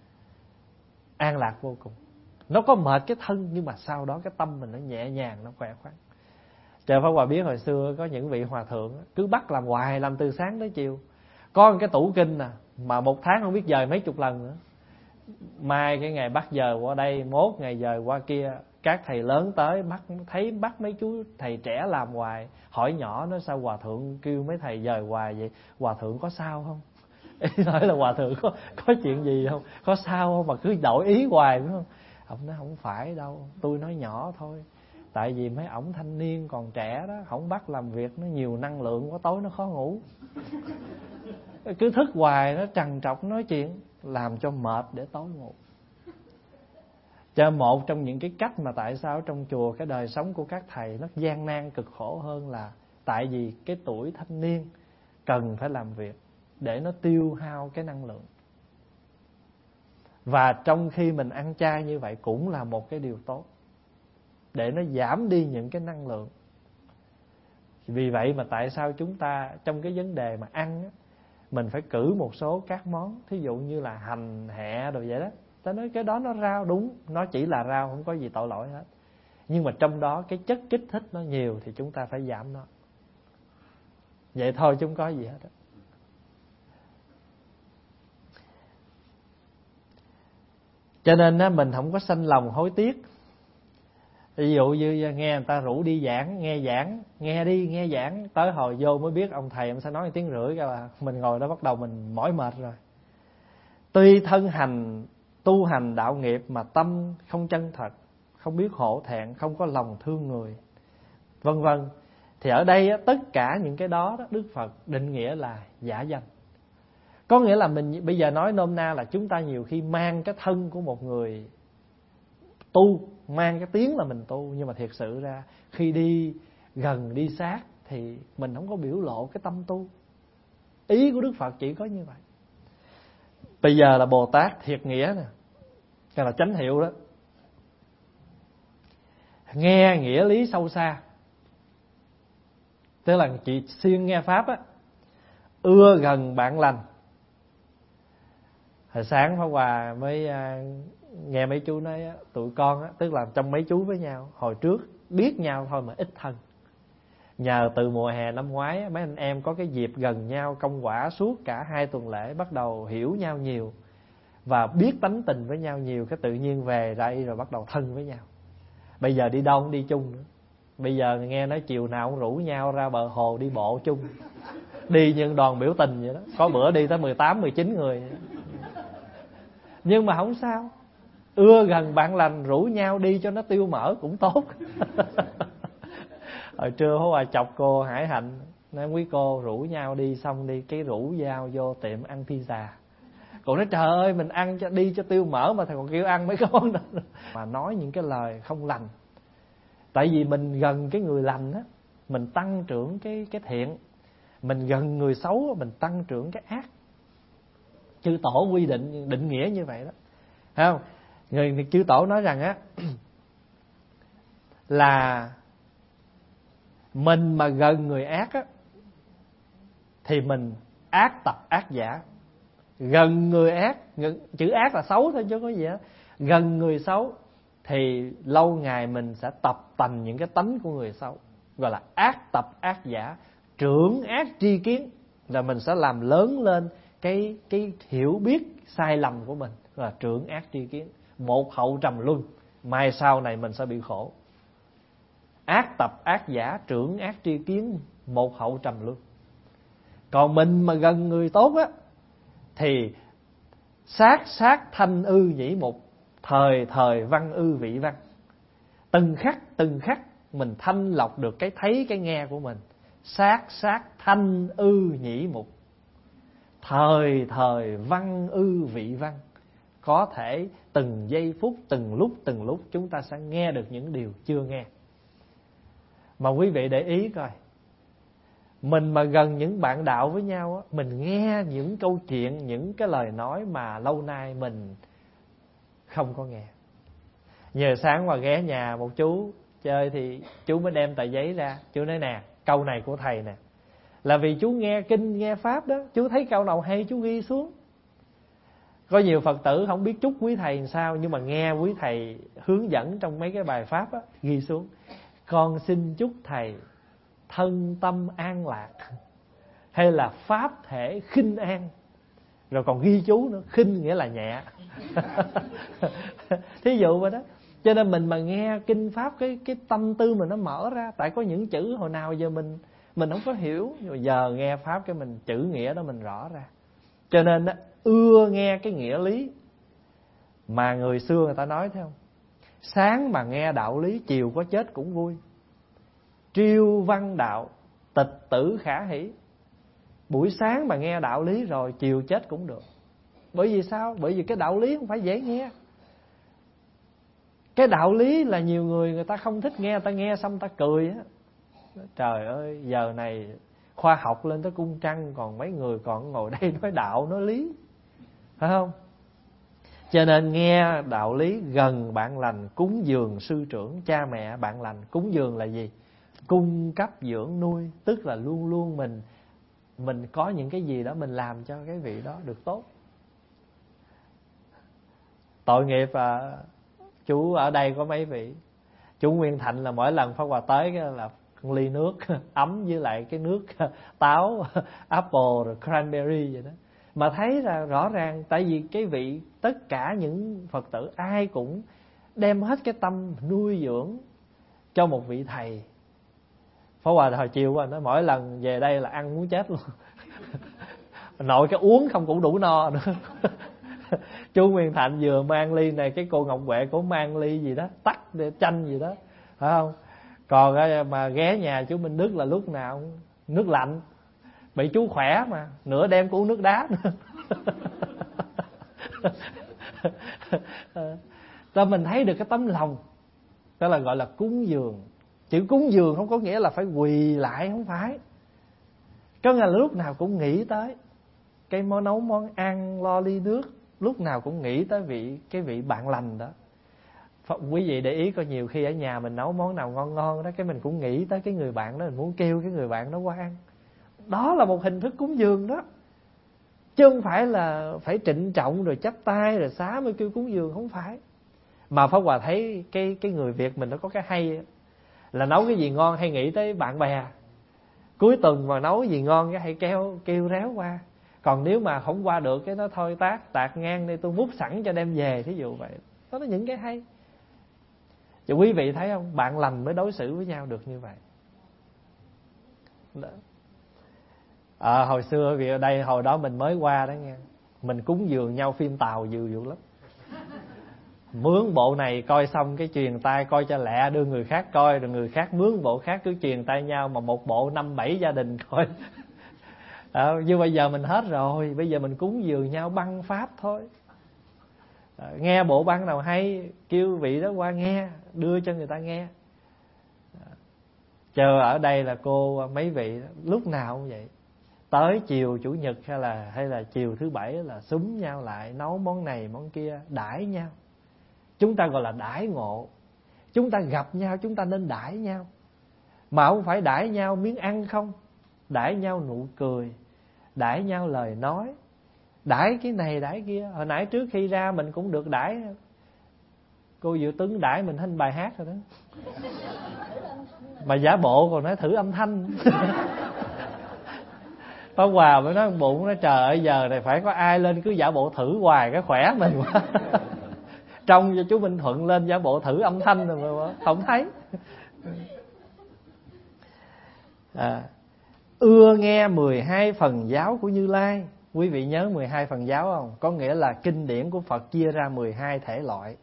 An lạc vô cùng. Nó có mệt cái thân nhưng mà sau đó cái tâm mình nó nhẹ nhàng, nó khỏe khoắn. Trời, Pháp Hòa biết hồi xưa có những vị hòa thượng cứ bắt làm hoài, làm từ sáng tới chiều. Có một cái tủ kinh mà một tháng không biết dời mấy chục lần nữa. Mai cái ngày bắt giờ qua đây, mốt ngày dời qua kia. Các thầy lớn tới bắt mấy chú thầy trẻ làm hoài. Hỏi nhỏ nó sao hòa thượng kêu mấy thầy dời hoài vậy? Hòa thượng có sao không? Ý nói là hòa thượng có chuyện gì không? Có sao không mà cứ đổi ý hoài đúng không? Ông nói không phải đâu, tôi nói nhỏ thôi. Tại vì mấy ổng thanh niên còn trẻ đó, không bắt làm việc nó nhiều năng lượng quá, tối nó khó ngủ. Cứ thức hoài nó trằn trọc nói chuyện, làm cho mệt để tối ngủ. Cho một trong những cái cách mà tại sao trong chùa cái đời sống của các thầy nó gian nan cực khổ hơn là tại vì cái tuổi thanh niên cần phải làm việc để nó tiêu hao cái năng lượng. Và trong khi mình ăn chay như vậy cũng là một cái điều tốt, để nó giảm đi những cái năng lượng. Vì vậy mà tại sao chúng ta trong cái vấn đề mà ăn á, mình phải cử một số các món, thí dụ như là hành, hẹ rồi vậy đó. Ta nói cái đó nó rau, đúng, nó chỉ là rau, không có gì tội lỗi hết. Nhưng mà trong đó cái chất kích thích nó nhiều thì chúng ta phải giảm nó. Vậy thôi chứ không có gì hết á. Cho nên mình không có sanh lòng hối tiếc. Ví dụ như nghe người ta rủ đi giảng, nghe đi, nghe giảng, tới hồi vô mới biết ông thầy ông sẽ nói 1 tiếng rưỡi cái là mình ngồi đó bắt đầu mình mỏi mệt rồi. Tuy thân hành tu hành đạo nghiệp mà tâm không chân thật, không biết hổ thẹn, không có lòng thương người, vân vân, thì ở đây tất cả những cái đó Đức Phật định nghĩa là giả danh. Có nghĩa là mình bây giờ nói nôm na là chúng ta nhiều khi mang cái thân của một người tu, mang cái tiếng là mình tu, nhưng mà thiệt sự ra khi đi gần đi sát thì mình không có biểu lộ cái tâm tu. Ý của Đức Phật chỉ có như vậy. Bây giờ là Bồ Tát thiệt nghĩa nè, cái là chánh hiệu đó, nghe nghĩa lý sâu xa, tức là chị siêng nghe pháp á, ưa gần bạn lành. Hồi sáng Pháp Hòa mới nghe mấy chú nói tụi con tức là trong mấy chú với nhau hồi trước biết nhau thôi mà ít thân. Nhờ từ mùa hè năm ngoái mấy anh em có cái dịp gần nhau công quả suốt cả 2 tuần lễ, bắt đầu hiểu nhau nhiều và biết tánh tình với nhau nhiều, cái tự nhiên về đây rồi bắt đầu thân với nhau. Bây giờ đi đâu cũng đi chung nữa. Bây giờ nghe nói chiều nào cũng rủ nhau ra bờ hồ đi bộ chung, đi như đoàn biểu tình vậy đó. Có bữa đi tới 18, 19 người. Nhưng mà không sao, ưa gần bạn lành rủ nhau đi cho nó tiêu mỡ cũng tốt. Hồi trưa Pháp Hòa chọc cô Hải Hạnh, nói quý cô rủ nhau đi xong đi cái rủ nhau vô tiệm ăn pizza. Cô nói trời ơi mình ăn cho đi cho tiêu mỡ mà thằng còn kêu ăn mấy cái món đó. Mà nói những cái lời không lành. Tại vì mình gần cái người lành á, mình tăng trưởng cái thiện. Mình gần người xấu mình tăng trưởng cái ác. Chư Tổ quy định nghĩa như vậy đó. Thấy không? Người chư Tổ nói rằng á là mình mà gần người ác á thì mình ác tập ác giả. Gần người ác, chữ ác là xấu thôi chứ có gì á. Gần người xấu thì lâu ngày mình sẽ tập tành những cái tánh của người xấu, gọi là ác tập ác giả. Trưởng ác tri kiến là mình sẽ làm lớn lên cái hiểu biết sai lầm của mình, là trưởng ác tri kiến. Một hậu trầm luân, mai sau này mình sẽ bị khổ. Ác tập ác giả, trưởng ác tri kiến, một hậu trầm luân. Còn mình mà gần người tốt á thì sát thanh ư nhĩ mục, thời văn ư vị văn. Từng khắc mình thanh lọc được cái thấy cái nghe của mình. Sát thanh ư nhĩ mục, thời văn ư vị văn. Có thể từng giây phút, từng lúc chúng ta sẽ nghe được những điều chưa nghe. Mà quý vị để ý coi, mình mà gần những bạn đạo với nhau á, mình nghe những câu chuyện, những cái lời nói mà lâu nay mình không có nghe. Nhờ sáng qua ghé nhà một chú chơi thì chú mới đem tờ giấy ra. Chú nói nè, câu này của thầy nè. Là vì chú nghe kinh, nghe pháp đó, chú thấy câu nào hay chú ghi xuống. Có nhiều Phật tử không biết chúc quý thầy làm sao, nhưng mà nghe quý thầy hướng dẫn trong mấy cái bài pháp á, ghi xuống. Con xin chúc thầy thân tâm an lạc, hay là pháp thể khinh an. Rồi còn ghi chú nữa, khinh nghĩa là nhẹ. Thí dụ vậy đó. Cho nên mình mà nghe kinh pháp, cái tâm tư mình nó mở ra. Tại có những chữ hồi nào giờ mình không có hiểu, nhưng mà giờ nghe pháp cái mình chữ nghĩa đó mình rõ ra. Cho nên đó, ưa nghe cái nghĩa lý. Mà người xưa người ta nói thấy không, sáng mà nghe đạo lý, chiều có chết cũng vui. Triêu văn đạo, tịch tử khả hỷ. Buổi sáng mà nghe đạo lý rồi, chiều chết cũng được. Bởi vì sao? Bởi vì cái đạo lý không phải dễ nghe. Cái đạo lý là nhiều người ta không thích nghe, người ta nghe xong người ta cười á. Trời ơi, giờ này khoa học lên tới cung trăng, còn mấy người còn ngồi đây nói đạo, nói lý. Phải không? Cho nên nghe đạo lý, gần bạn lành, cúng dường sư trưởng, cha mẹ bạn lành. Cúng dường là gì? Cung cấp dưỡng nuôi. Tức là luôn luôn mình có những cái gì đó mình làm cho cái vị đó được tốt. Tội nghiệp chú ở đây có mấy vị. Chú Nguyên Thạnh là mỗi lần Pháp Hòa tới là con ly nước ấm với lại cái nước táo apple rồi cranberry vậy đó. Mà thấy là rõ ràng, tại vì cái vị tất cả những Phật tử ai cũng đem hết cái tâm nuôi dưỡng cho một vị thầy. Pháp Hòa hồi chiều nói mỗi lần về đây là ăn muốn chết luôn. Nội cái uống không cũng đủ no nữa. Chú Nguyên Thạnh vừa mang ly này, cái cô Ngọc Huệ cũng mang ly gì đó, tắc chanh gì đó, phải không? Còn mà ghé nhà chú Minh Đức là lúc nào nước lạnh. Bị chú khỏe mà, nửa đêm cũng uống nước đá nữa. Cho mình thấy được cái tấm lòng. Đó là gọi là cúng dường. Chữ cúng dường không có nghĩa là phải quỳ lại, không phải. Có nghĩa là lúc nào cũng nghĩ tới cái nấu món ăn, lo ly nước, lúc nào cũng nghĩ tới cái vị bạn lành đó. Quý vị để ý coi, nhiều khi ở nhà mình nấu món nào ngon ngon đó, cái mình cũng nghĩ tới cái người bạn đó, mình muốn kêu cái người bạn đó qua ăn. Đó là một hình thức cúng dường đó, chứ không phải là phải trịnh trọng rồi chắp tay rồi xá mới kêu cúng dường, không phải. Mà Pháp Hòa thấy cái người Việt mình nó có cái hay là nấu cái gì ngon hay nghĩ tới bạn bè. Cuối tuần mà nấu gì ngon cái hay kêu réo qua. Còn nếu mà không qua được cái nó thôi tạt ngang đi, tôi múc sẵn cho đem về, thí dụ vậy. Đó là những cái hay. Chứ quý vị thấy không, bạn lành mới đối xử với nhau được như vậy đó. Hồi xưa vì ở đây hồi đó mình mới qua đó nghe, mình cúng dường nhau phim Tàu dữ lắm. Mướn bộ này coi xong cái truyền tay coi cho lẹ, đưa người khác coi, rồi người khác mướn bộ khác cứ truyền tay nhau, mà một bộ 5-7 gia đình coi. Nhưng bây giờ mình hết rồi, bây giờ mình cúng dường nhau băng pháp thôi. Nghe bộ băng nào hay kêu vị đó qua nghe, đưa cho người ta nghe. Chờ ở đây là cô mấy vị lúc nào cũng vậy, tới chiều chủ nhật hay là chiều thứ bảy là xúm nhau lại nấu món này món kia đãi nhau. Chúng ta gọi là đãi ngộ. Chúng ta gặp nhau chúng ta nên đãi nhau, mà không phải đãi nhau miếng ăn không. Đãi nhau nụ cười, đãi nhau lời nói, đãi cái này đãi kia. Hồi nãy trước khi ra mình cũng được đãi. Cô Diệu Tuấn đãi mình thanh bài hát rồi đó. Mà giả bộ còn nói thử âm thanh. Pháp Hòa mới nói bụng nó trời ơi, giờ này phải có ai lên cứ giả bộ thử hoài cái khỏe mình quá. Trông cho chú Minh Thuận lên giả bộ thử âm thanh rồi mà không thấy. Ưa nghe 12 phần giáo của Như Lai. Quý vị nhớ 12 phần giáo không? Có nghĩa là kinh điển của Phật chia ra 12 thể loại.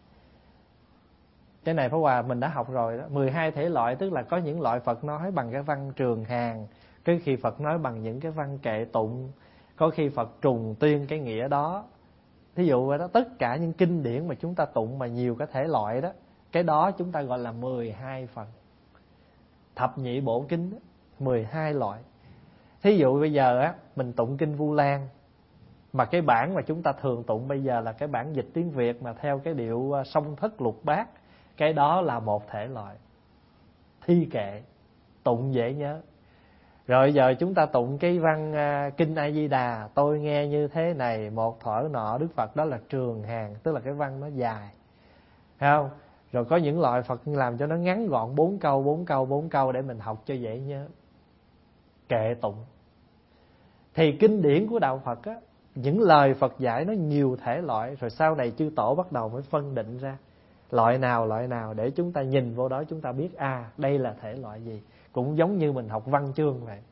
Cái này Pháp Hòa mình đã học rồi đó. 12 thể loại tức là có những loại Phật nói bằng cái văn trường hàng, có khi Phật nói bằng những cái văn kệ tụng, có khi Phật trùng tuyên cái nghĩa đó. Thí dụ vậy đó, tất cả những kinh điển mà chúng ta tụng mà nhiều cái thể loại đó, cái đó chúng ta gọi là 12 phần. Thập nhị bộ kinh đó, 12 loại. Thí dụ bây giờ á, mình tụng kinh Vu Lan, mà cái bản mà chúng ta thường tụng bây giờ là cái bản dịch tiếng Việt mà theo cái điệu song thất lục bát, cái đó là một thể loại. Thi kệ, tụng dễ nhớ. Rồi giờ chúng ta tụng cái văn kinh A Di Đà, tôi nghe như thế này, một thuở nọ Đức Phật, đó là trường hàng, tức là cái văn nó dài, thấy không? Rồi có những loại Phật làm cho nó ngắn gọn, 4 câu để mình học cho dễ nhớ. Kệ tụng. Thì kinh điển của đạo Phật á, những lời Phật dạy nó nhiều thể loại, rồi sau này chư tổ bắt đầu mới phân định ra loại nào để chúng ta nhìn vô đó chúng ta biết đây là thể loại gì. Cũng giống như mình học văn chương vậy.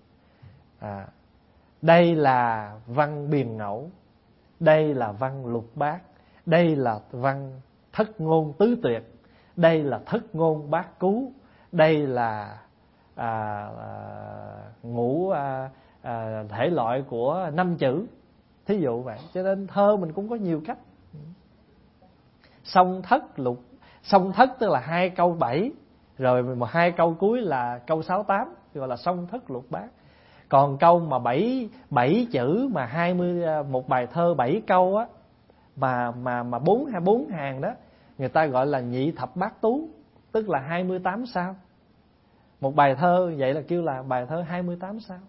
Đây là văn biền ngẫu, đây là văn lục bát, đây là văn thất ngôn tứ tuyệt, đây là thất ngôn bát cú, đây là ngũ thể loại của 5 chữ. Thí dụ vậy. Cho nên thơ mình cũng có nhiều cách. Song thất tức là 2 câu 7, rồi 2 câu cuối là câu 6-8, gọi là song thất lục bát. Còn câu mà 7 chữ mà 20 một bài thơ 7 câu á, mà 4 hàng đó, người ta gọi là nhị thập bát tú, tức là 28 sao. Một bài thơ vậy là kêu là bài thơ 28 sao.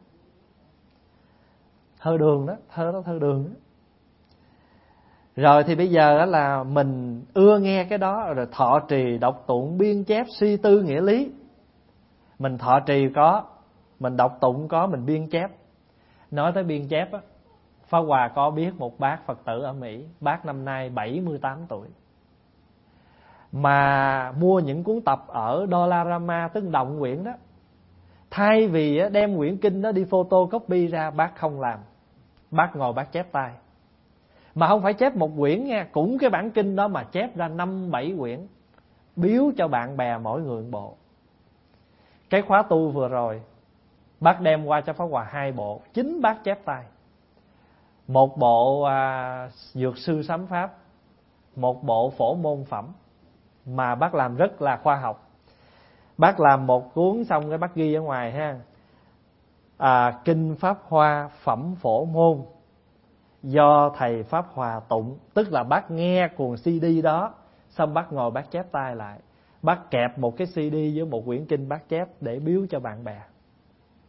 Thơ đường đó, thơ đường đó. Rồi thì bây giờ là mình ưa nghe cái đó, rồi thọ trì, đọc tụng, biên chép, suy tư nghĩa lý. Mình thọ trì có, mình đọc tụng có, mình biên chép. Nói tới biên chép á, Pháp Hòa có biết một bác Phật tử ở Mỹ, bác năm nay 78 tuổi. Mà mua những cuốn tập ở Dollarama, tức đồng quyển đó. Thay vì đem quyển kinh đó đi photocopy ra, bác không làm. Bác ngồi bác chép tay. Mà không phải chép một quyển nha, cũng cái bản kinh đó mà chép ra 5-7 quyển, biếu cho bạn bè mỗi người một bộ. Cái khóa tu vừa rồi, bác đem qua cho Pháp Hòa 2 bộ, chính bác chép tay. Một bộ Dược sư sám pháp, một bộ Phổ môn phẩm, mà bác làm rất là khoa học. Bác làm một cuốn xong cái bác ghi ở ngoài ha, Kinh Pháp Hoa Phẩm Phổ Môn, do thầy Pháp Hòa tụng. Tức là bác nghe cuồng CD đó, xong bác ngồi bác chép tay lại. Bác kẹp một cái CD với một quyển kinh bác chép để biếu cho bạn bè.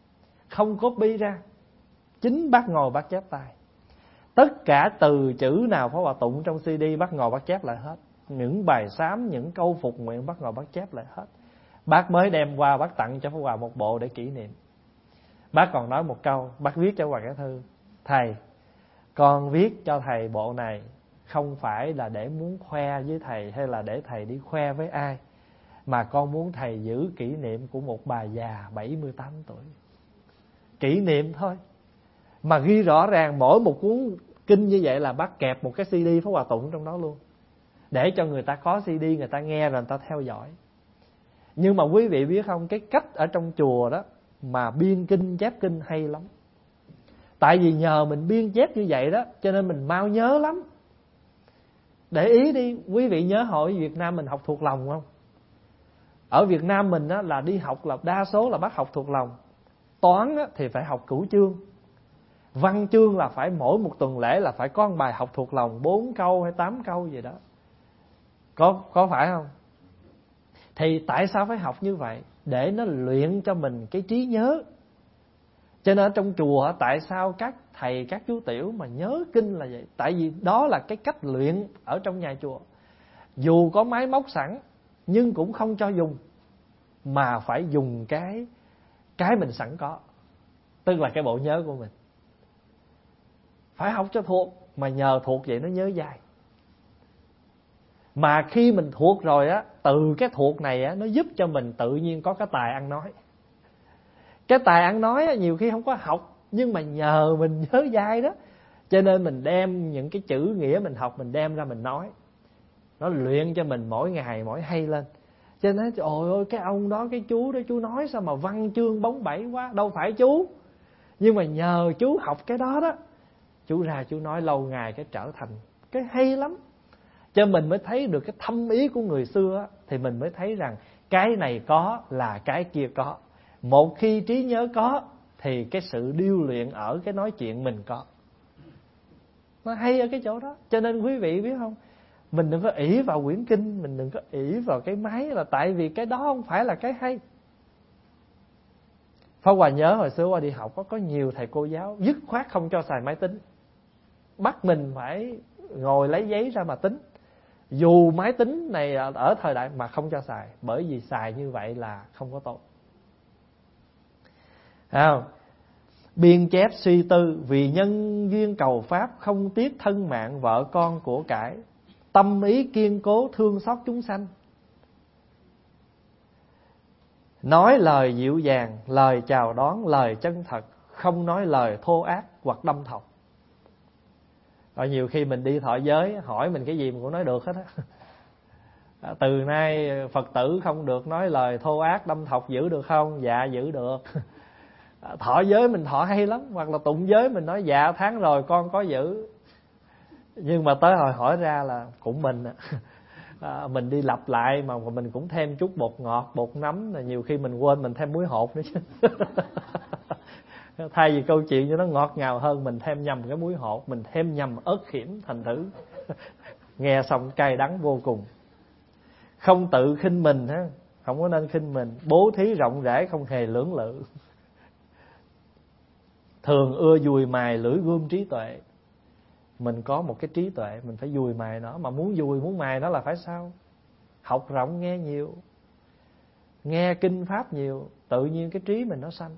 không copy ra. Chính bác ngồi bác chép tay. Tất cả từ chữ nào Pháp Hòa tụng trong CD bác ngồi bác chép lại hết. Những bài sám, những câu phục nguyện bác ngồi bác chép lại hết. Bác mới đem qua bác tặng cho Pháp Hòa một bộ để kỷ niệm. Bác còn nói một câu, bác viết cho Hoàng Cái Thư: thầy, con viết cho thầy bộ này không phải là để muốn khoe với thầy hay là để thầy đi khoe với ai, mà con muốn thầy giữ kỷ niệm của một bà già 78 tuổi. Kỷ niệm thôi. Mà ghi rõ ràng mỗi một cuốn kinh như vậy là bác kẹp một cái CD Pháp Hòa tụng trong đó luôn, để cho người ta có CD, người ta nghe rồi người ta theo dõi. Nhưng mà quý vị biết không, cái cách ở trong chùa đó mà biên kinh chép kinh hay lắm. Tại vì nhờ mình biên chép như vậy đó, cho nên mình mau nhớ lắm. Để ý đi, quý vị nhớ hồi Việt Nam mình học thuộc lòng không? Ở Việt Nam mình á, là đi học là đa số là bắt học thuộc lòng. Toán á, thì phải học cửu chương. Văn chương là phải mỗi một tuần lễ là phải có một bài học thuộc lòng 4 câu hay 8 câu gì đó. Có phải không? Thì tại sao phải học như vậy? Để nó luyện cho mình cái trí nhớ. Cho nên ở trong chùa tại sao các thầy, các chú tiểu mà nhớ kinh là vậy? Tại vì đó là cái cách luyện ở trong nhà chùa. Dù có máy móc sẵn nhưng cũng không cho dùng, mà phải dùng cái mình sẵn có, tức là cái bộ nhớ của mình. Phải học cho thuộc, mà nhờ thuộc vậy nó nhớ dài. Mà khi mình thuộc rồi á, từ cái thuộc này á, nó giúp cho mình tự nhiên có cái tài ăn nói. Cái tài ăn nói á, nhiều khi không có học, nhưng mà nhờ mình nhớ dai đó, cho nên mình đem những cái chữ nghĩa mình học, mình đem ra mình nói. Nó luyện cho mình mỗi ngày mỗi hay lên. Cho nên trời ơi, cái ông đó, cái chú đó, chú nói sao mà văn chương bóng bẩy quá. Đâu phải chú, nhưng mà nhờ chú học cái đó đó, chú ra chú nói lâu ngày cái trở thành cái hay lắm. Cho mình mới thấy được cái thâm ý của người xưa á, thì mình mới thấy rằng cái này có là cái kia có. Một khi trí nhớ có thì cái sự điêu luyện ở cái nói chuyện mình có. Nó hay ở cái chỗ đó. Cho nên quý vị biết không, mình đừng có ỷ vào quyển kinh, mình đừng có ỷ vào cái máy, là tại vì cái đó không phải là cái hay. Pháp Hòa nhớ hồi xưa Hòa đi học có nhiều thầy cô giáo dứt khoát không cho xài máy tính, bắt mình phải ngồi lấy giấy ra mà tính. Dù máy tính này ở thời đại mà không cho xài, bởi vì xài như vậy là không có tốt. Biên chép suy tư, vì nhân duyên cầu pháp, không tiếc thân mạng vợ con của cải, tâm ý kiên cố thương xót chúng sanh. Nói lời dịu dàng, lời chào đón, lời chân thật, không nói lời thô ác hoặc đâm thọc. Rồi nhiều khi mình đi thọ giới, hỏi mình cái gì mình cũng nói được hết á. Từ nay Phật tử không được nói lời thô ác đâm thọc, giữ được không? Dạ giữ được. Thọ giới mình thọ hay lắm. Hoặc là tụng giới mình nói dạ tháng rồi con có giữ. Nhưng mà tới hồi hỏi ra là cũng mình mình đi lặp lại mà mình cũng thêm chút bột ngọt, bột nấm, là nhiều khi mình quên mình thêm muối hột nữa chứ. Thay vì câu chuyện cho nó ngọt ngào hơn, mình thêm nhầm cái muối hột, mình thêm nhầm ớt khiểm, thành thử nghe xong cay đắng vô cùng. Không tự khinh mình ha, không có nên khinh mình. Bố thí rộng rãi, không hề lưỡng lự. Thường ưa dùi mài lưỡi gươm trí tuệ. Mình có một cái trí tuệ, mình phải dùi mài nó. Mà muốn dùi muốn mài nó là phải sao? Học rộng nghe nhiều, nghe kinh pháp nhiều, tự nhiên cái trí mình nó sanh.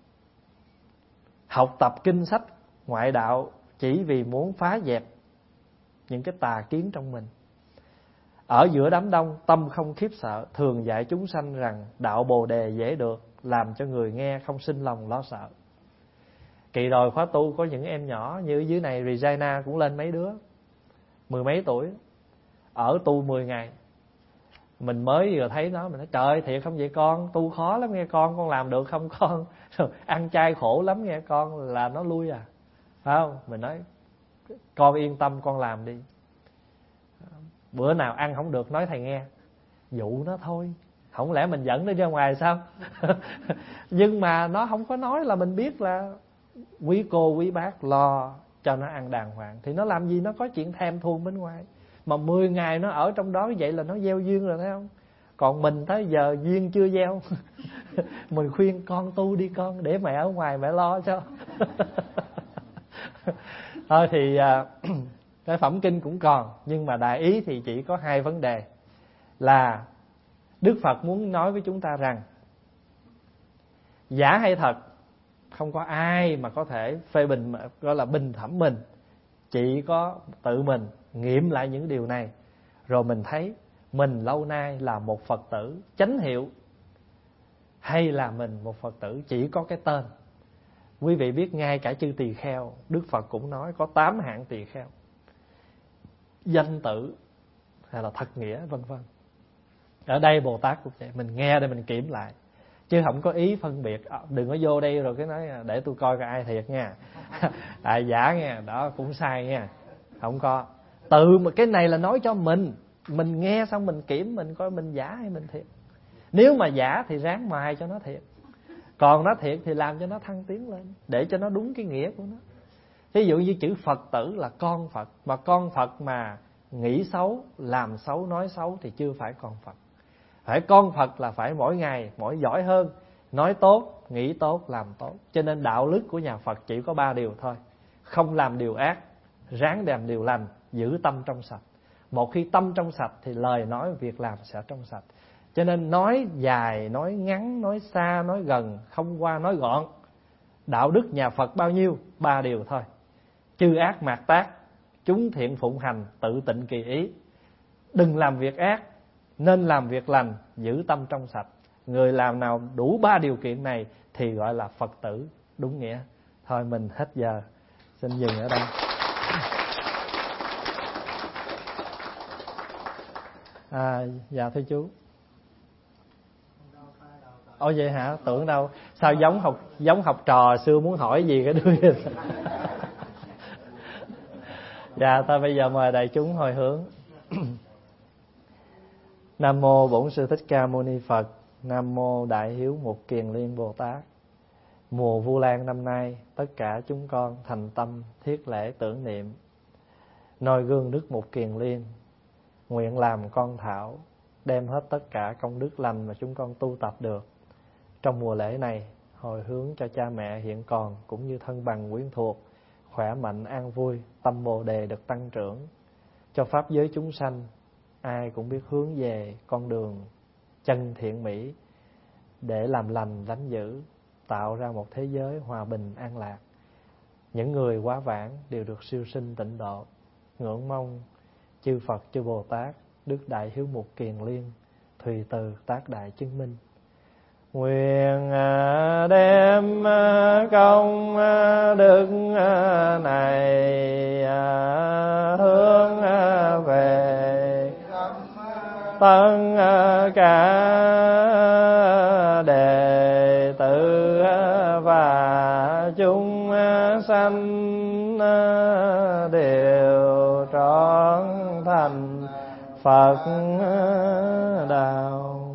Học tập kinh sách ngoại đạo chỉ vì muốn phá dẹp những cái tà kiến trong mình. Ở giữa đám đông tâm không khiếp sợ, thường dạy chúng sanh rằng đạo Bồ Đề dễ được, làm cho người nghe không sinh lòng lo sợ. Kỳ rồi khóa tu có những em nhỏ như dưới này, Regina cũng lên mấy đứa 10 mấy tuổi, ở tu 10 ngày. Mình mới vừa thấy nó, mình nói trời thiệt không vậy con, tu khó lắm nghe con làm được không con? Ăn chay khổ lắm nghe con, là nó lui à, phải không? Mình nói con yên tâm con làm đi. Bữa nào ăn không được nói thầy nghe, dụ nó thôi. Không lẽ mình dẫn nó ra ngoài sao? Nhưng mà nó không có nói là mình biết là quý cô quý bác lo cho nó ăn đàng hoàng, thì nó làm gì nó có chuyện thèm thuồng bên ngoài. Mà 10 ngày nó ở trong đó vậy là nó gieo duyên rồi, thấy không? Còn mình tới giờ duyên chưa gieo. Mình khuyên con tu đi con, để mẹ ở ngoài mẹ lo cho. Thôi thì cái phẩm kinh cũng còn, nhưng mà đại ý thì chỉ có 2 vấn đề. Là Đức Phật muốn nói với chúng ta rằng giả hay thật, không có ai mà có thể phê bình, gọi là bình thẩm mình. Chỉ có tự mình nghiệm lại những điều này, rồi mình thấy mình lâu nay là một Phật tử chánh hiệu, hay là mình một Phật tử chỉ có cái tên. Quý vị biết ngay cả chư tỳ kheo, Đức Phật cũng nói có 8 hạng tỳ kheo: danh tử hay là thật nghĩa, vân vân. Ở đây Bồ Tát cũng vậy, mình nghe để mình kiểm lại, chứ không có ý phân biệt. Đừng có vô đây rồi cái nói để tôi coi coi ai thiệt nha. Ai giả nha, đó cũng sai nha. Không có. Tự mà cái này là nói cho mình nghe xong mình kiểm, mình coi mình giả hay mình thiệt. Nếu mà giả thì ráng mài cho nó thiệt, còn nó thiệt thì làm cho nó thăng tiến lên, để cho nó đúng cái nghĩa của nó. Ví dụ như chữ Phật tử là con Phật, mà con Phật mà nghĩ xấu, làm xấu, nói xấu thì chưa phải con Phật. Phải con Phật là phải mỗi ngày mỗi giỏi hơn, nói tốt, nghĩ tốt, làm tốt. Cho nên đạo đức của nhà Phật chỉ có 3 điều thôi: không làm điều ác, ráng làm điều lành, giữ tâm trong sạch. Một khi tâm trong sạch thì lời nói, việc làm sẽ trong sạch. Cho nên nói dài, nói ngắn, nói xa, nói gần, không qua nói gọn. Đạo đức nhà Phật bao nhiêu? 3 điều thôi: chư ác mạt tác, chúng thiện phụng hành, tự tịnh kỳ ý. Đừng làm việc ác, nên làm việc lành, giữ tâm trong sạch. Người làm nào đủ 3 điều kiện này thì gọi là Phật tử đúng nghĩa. Thôi mình hết giờ, xin dừng ở đây. Dạ thưa chú. Ồ vậy hả? Tưởng đâu sao giống học trò xưa muốn hỏi gì cái đuôi. Dạ ta bây giờ mời đại chúng hồi hướng. Nam mô Bổn Sư Thích Ca Mâu Ni Phật. Nam mô Đại Hiếu Mục Kiền Liên Bồ Tát. Mùa Vu Lan năm nay, tất cả chúng con thành tâm thiết lễ tưởng niệm noi gương Đức Mục Kiền Liên, nguyện làm con thảo, đem hết tất cả công đức lành mà chúng con tu tập được trong mùa lễ này, hồi hướng cho cha mẹ hiện còn cũng như thân bằng quyến thuộc khỏe mạnh an vui, tâm Bồ đề được tăng trưởng, cho pháp giới chúng sanh ai cũng biết hướng về con đường chân thiện mỹ để làm lành lánh dữ, tạo ra một thế giới hòa bình an lạc. Những người quá vãng đều được siêu sinh tịnh độ. Ngưỡng mong chư Phật, chư Bồ Tát, Đức Đại Hiếu Mục Kiền Liên Thùy Từ Tác Đại chứng minh. Nguyện đem công đức này hướng về tất cả đệ tử và chúng sanh đều trọn thành Phật đạo.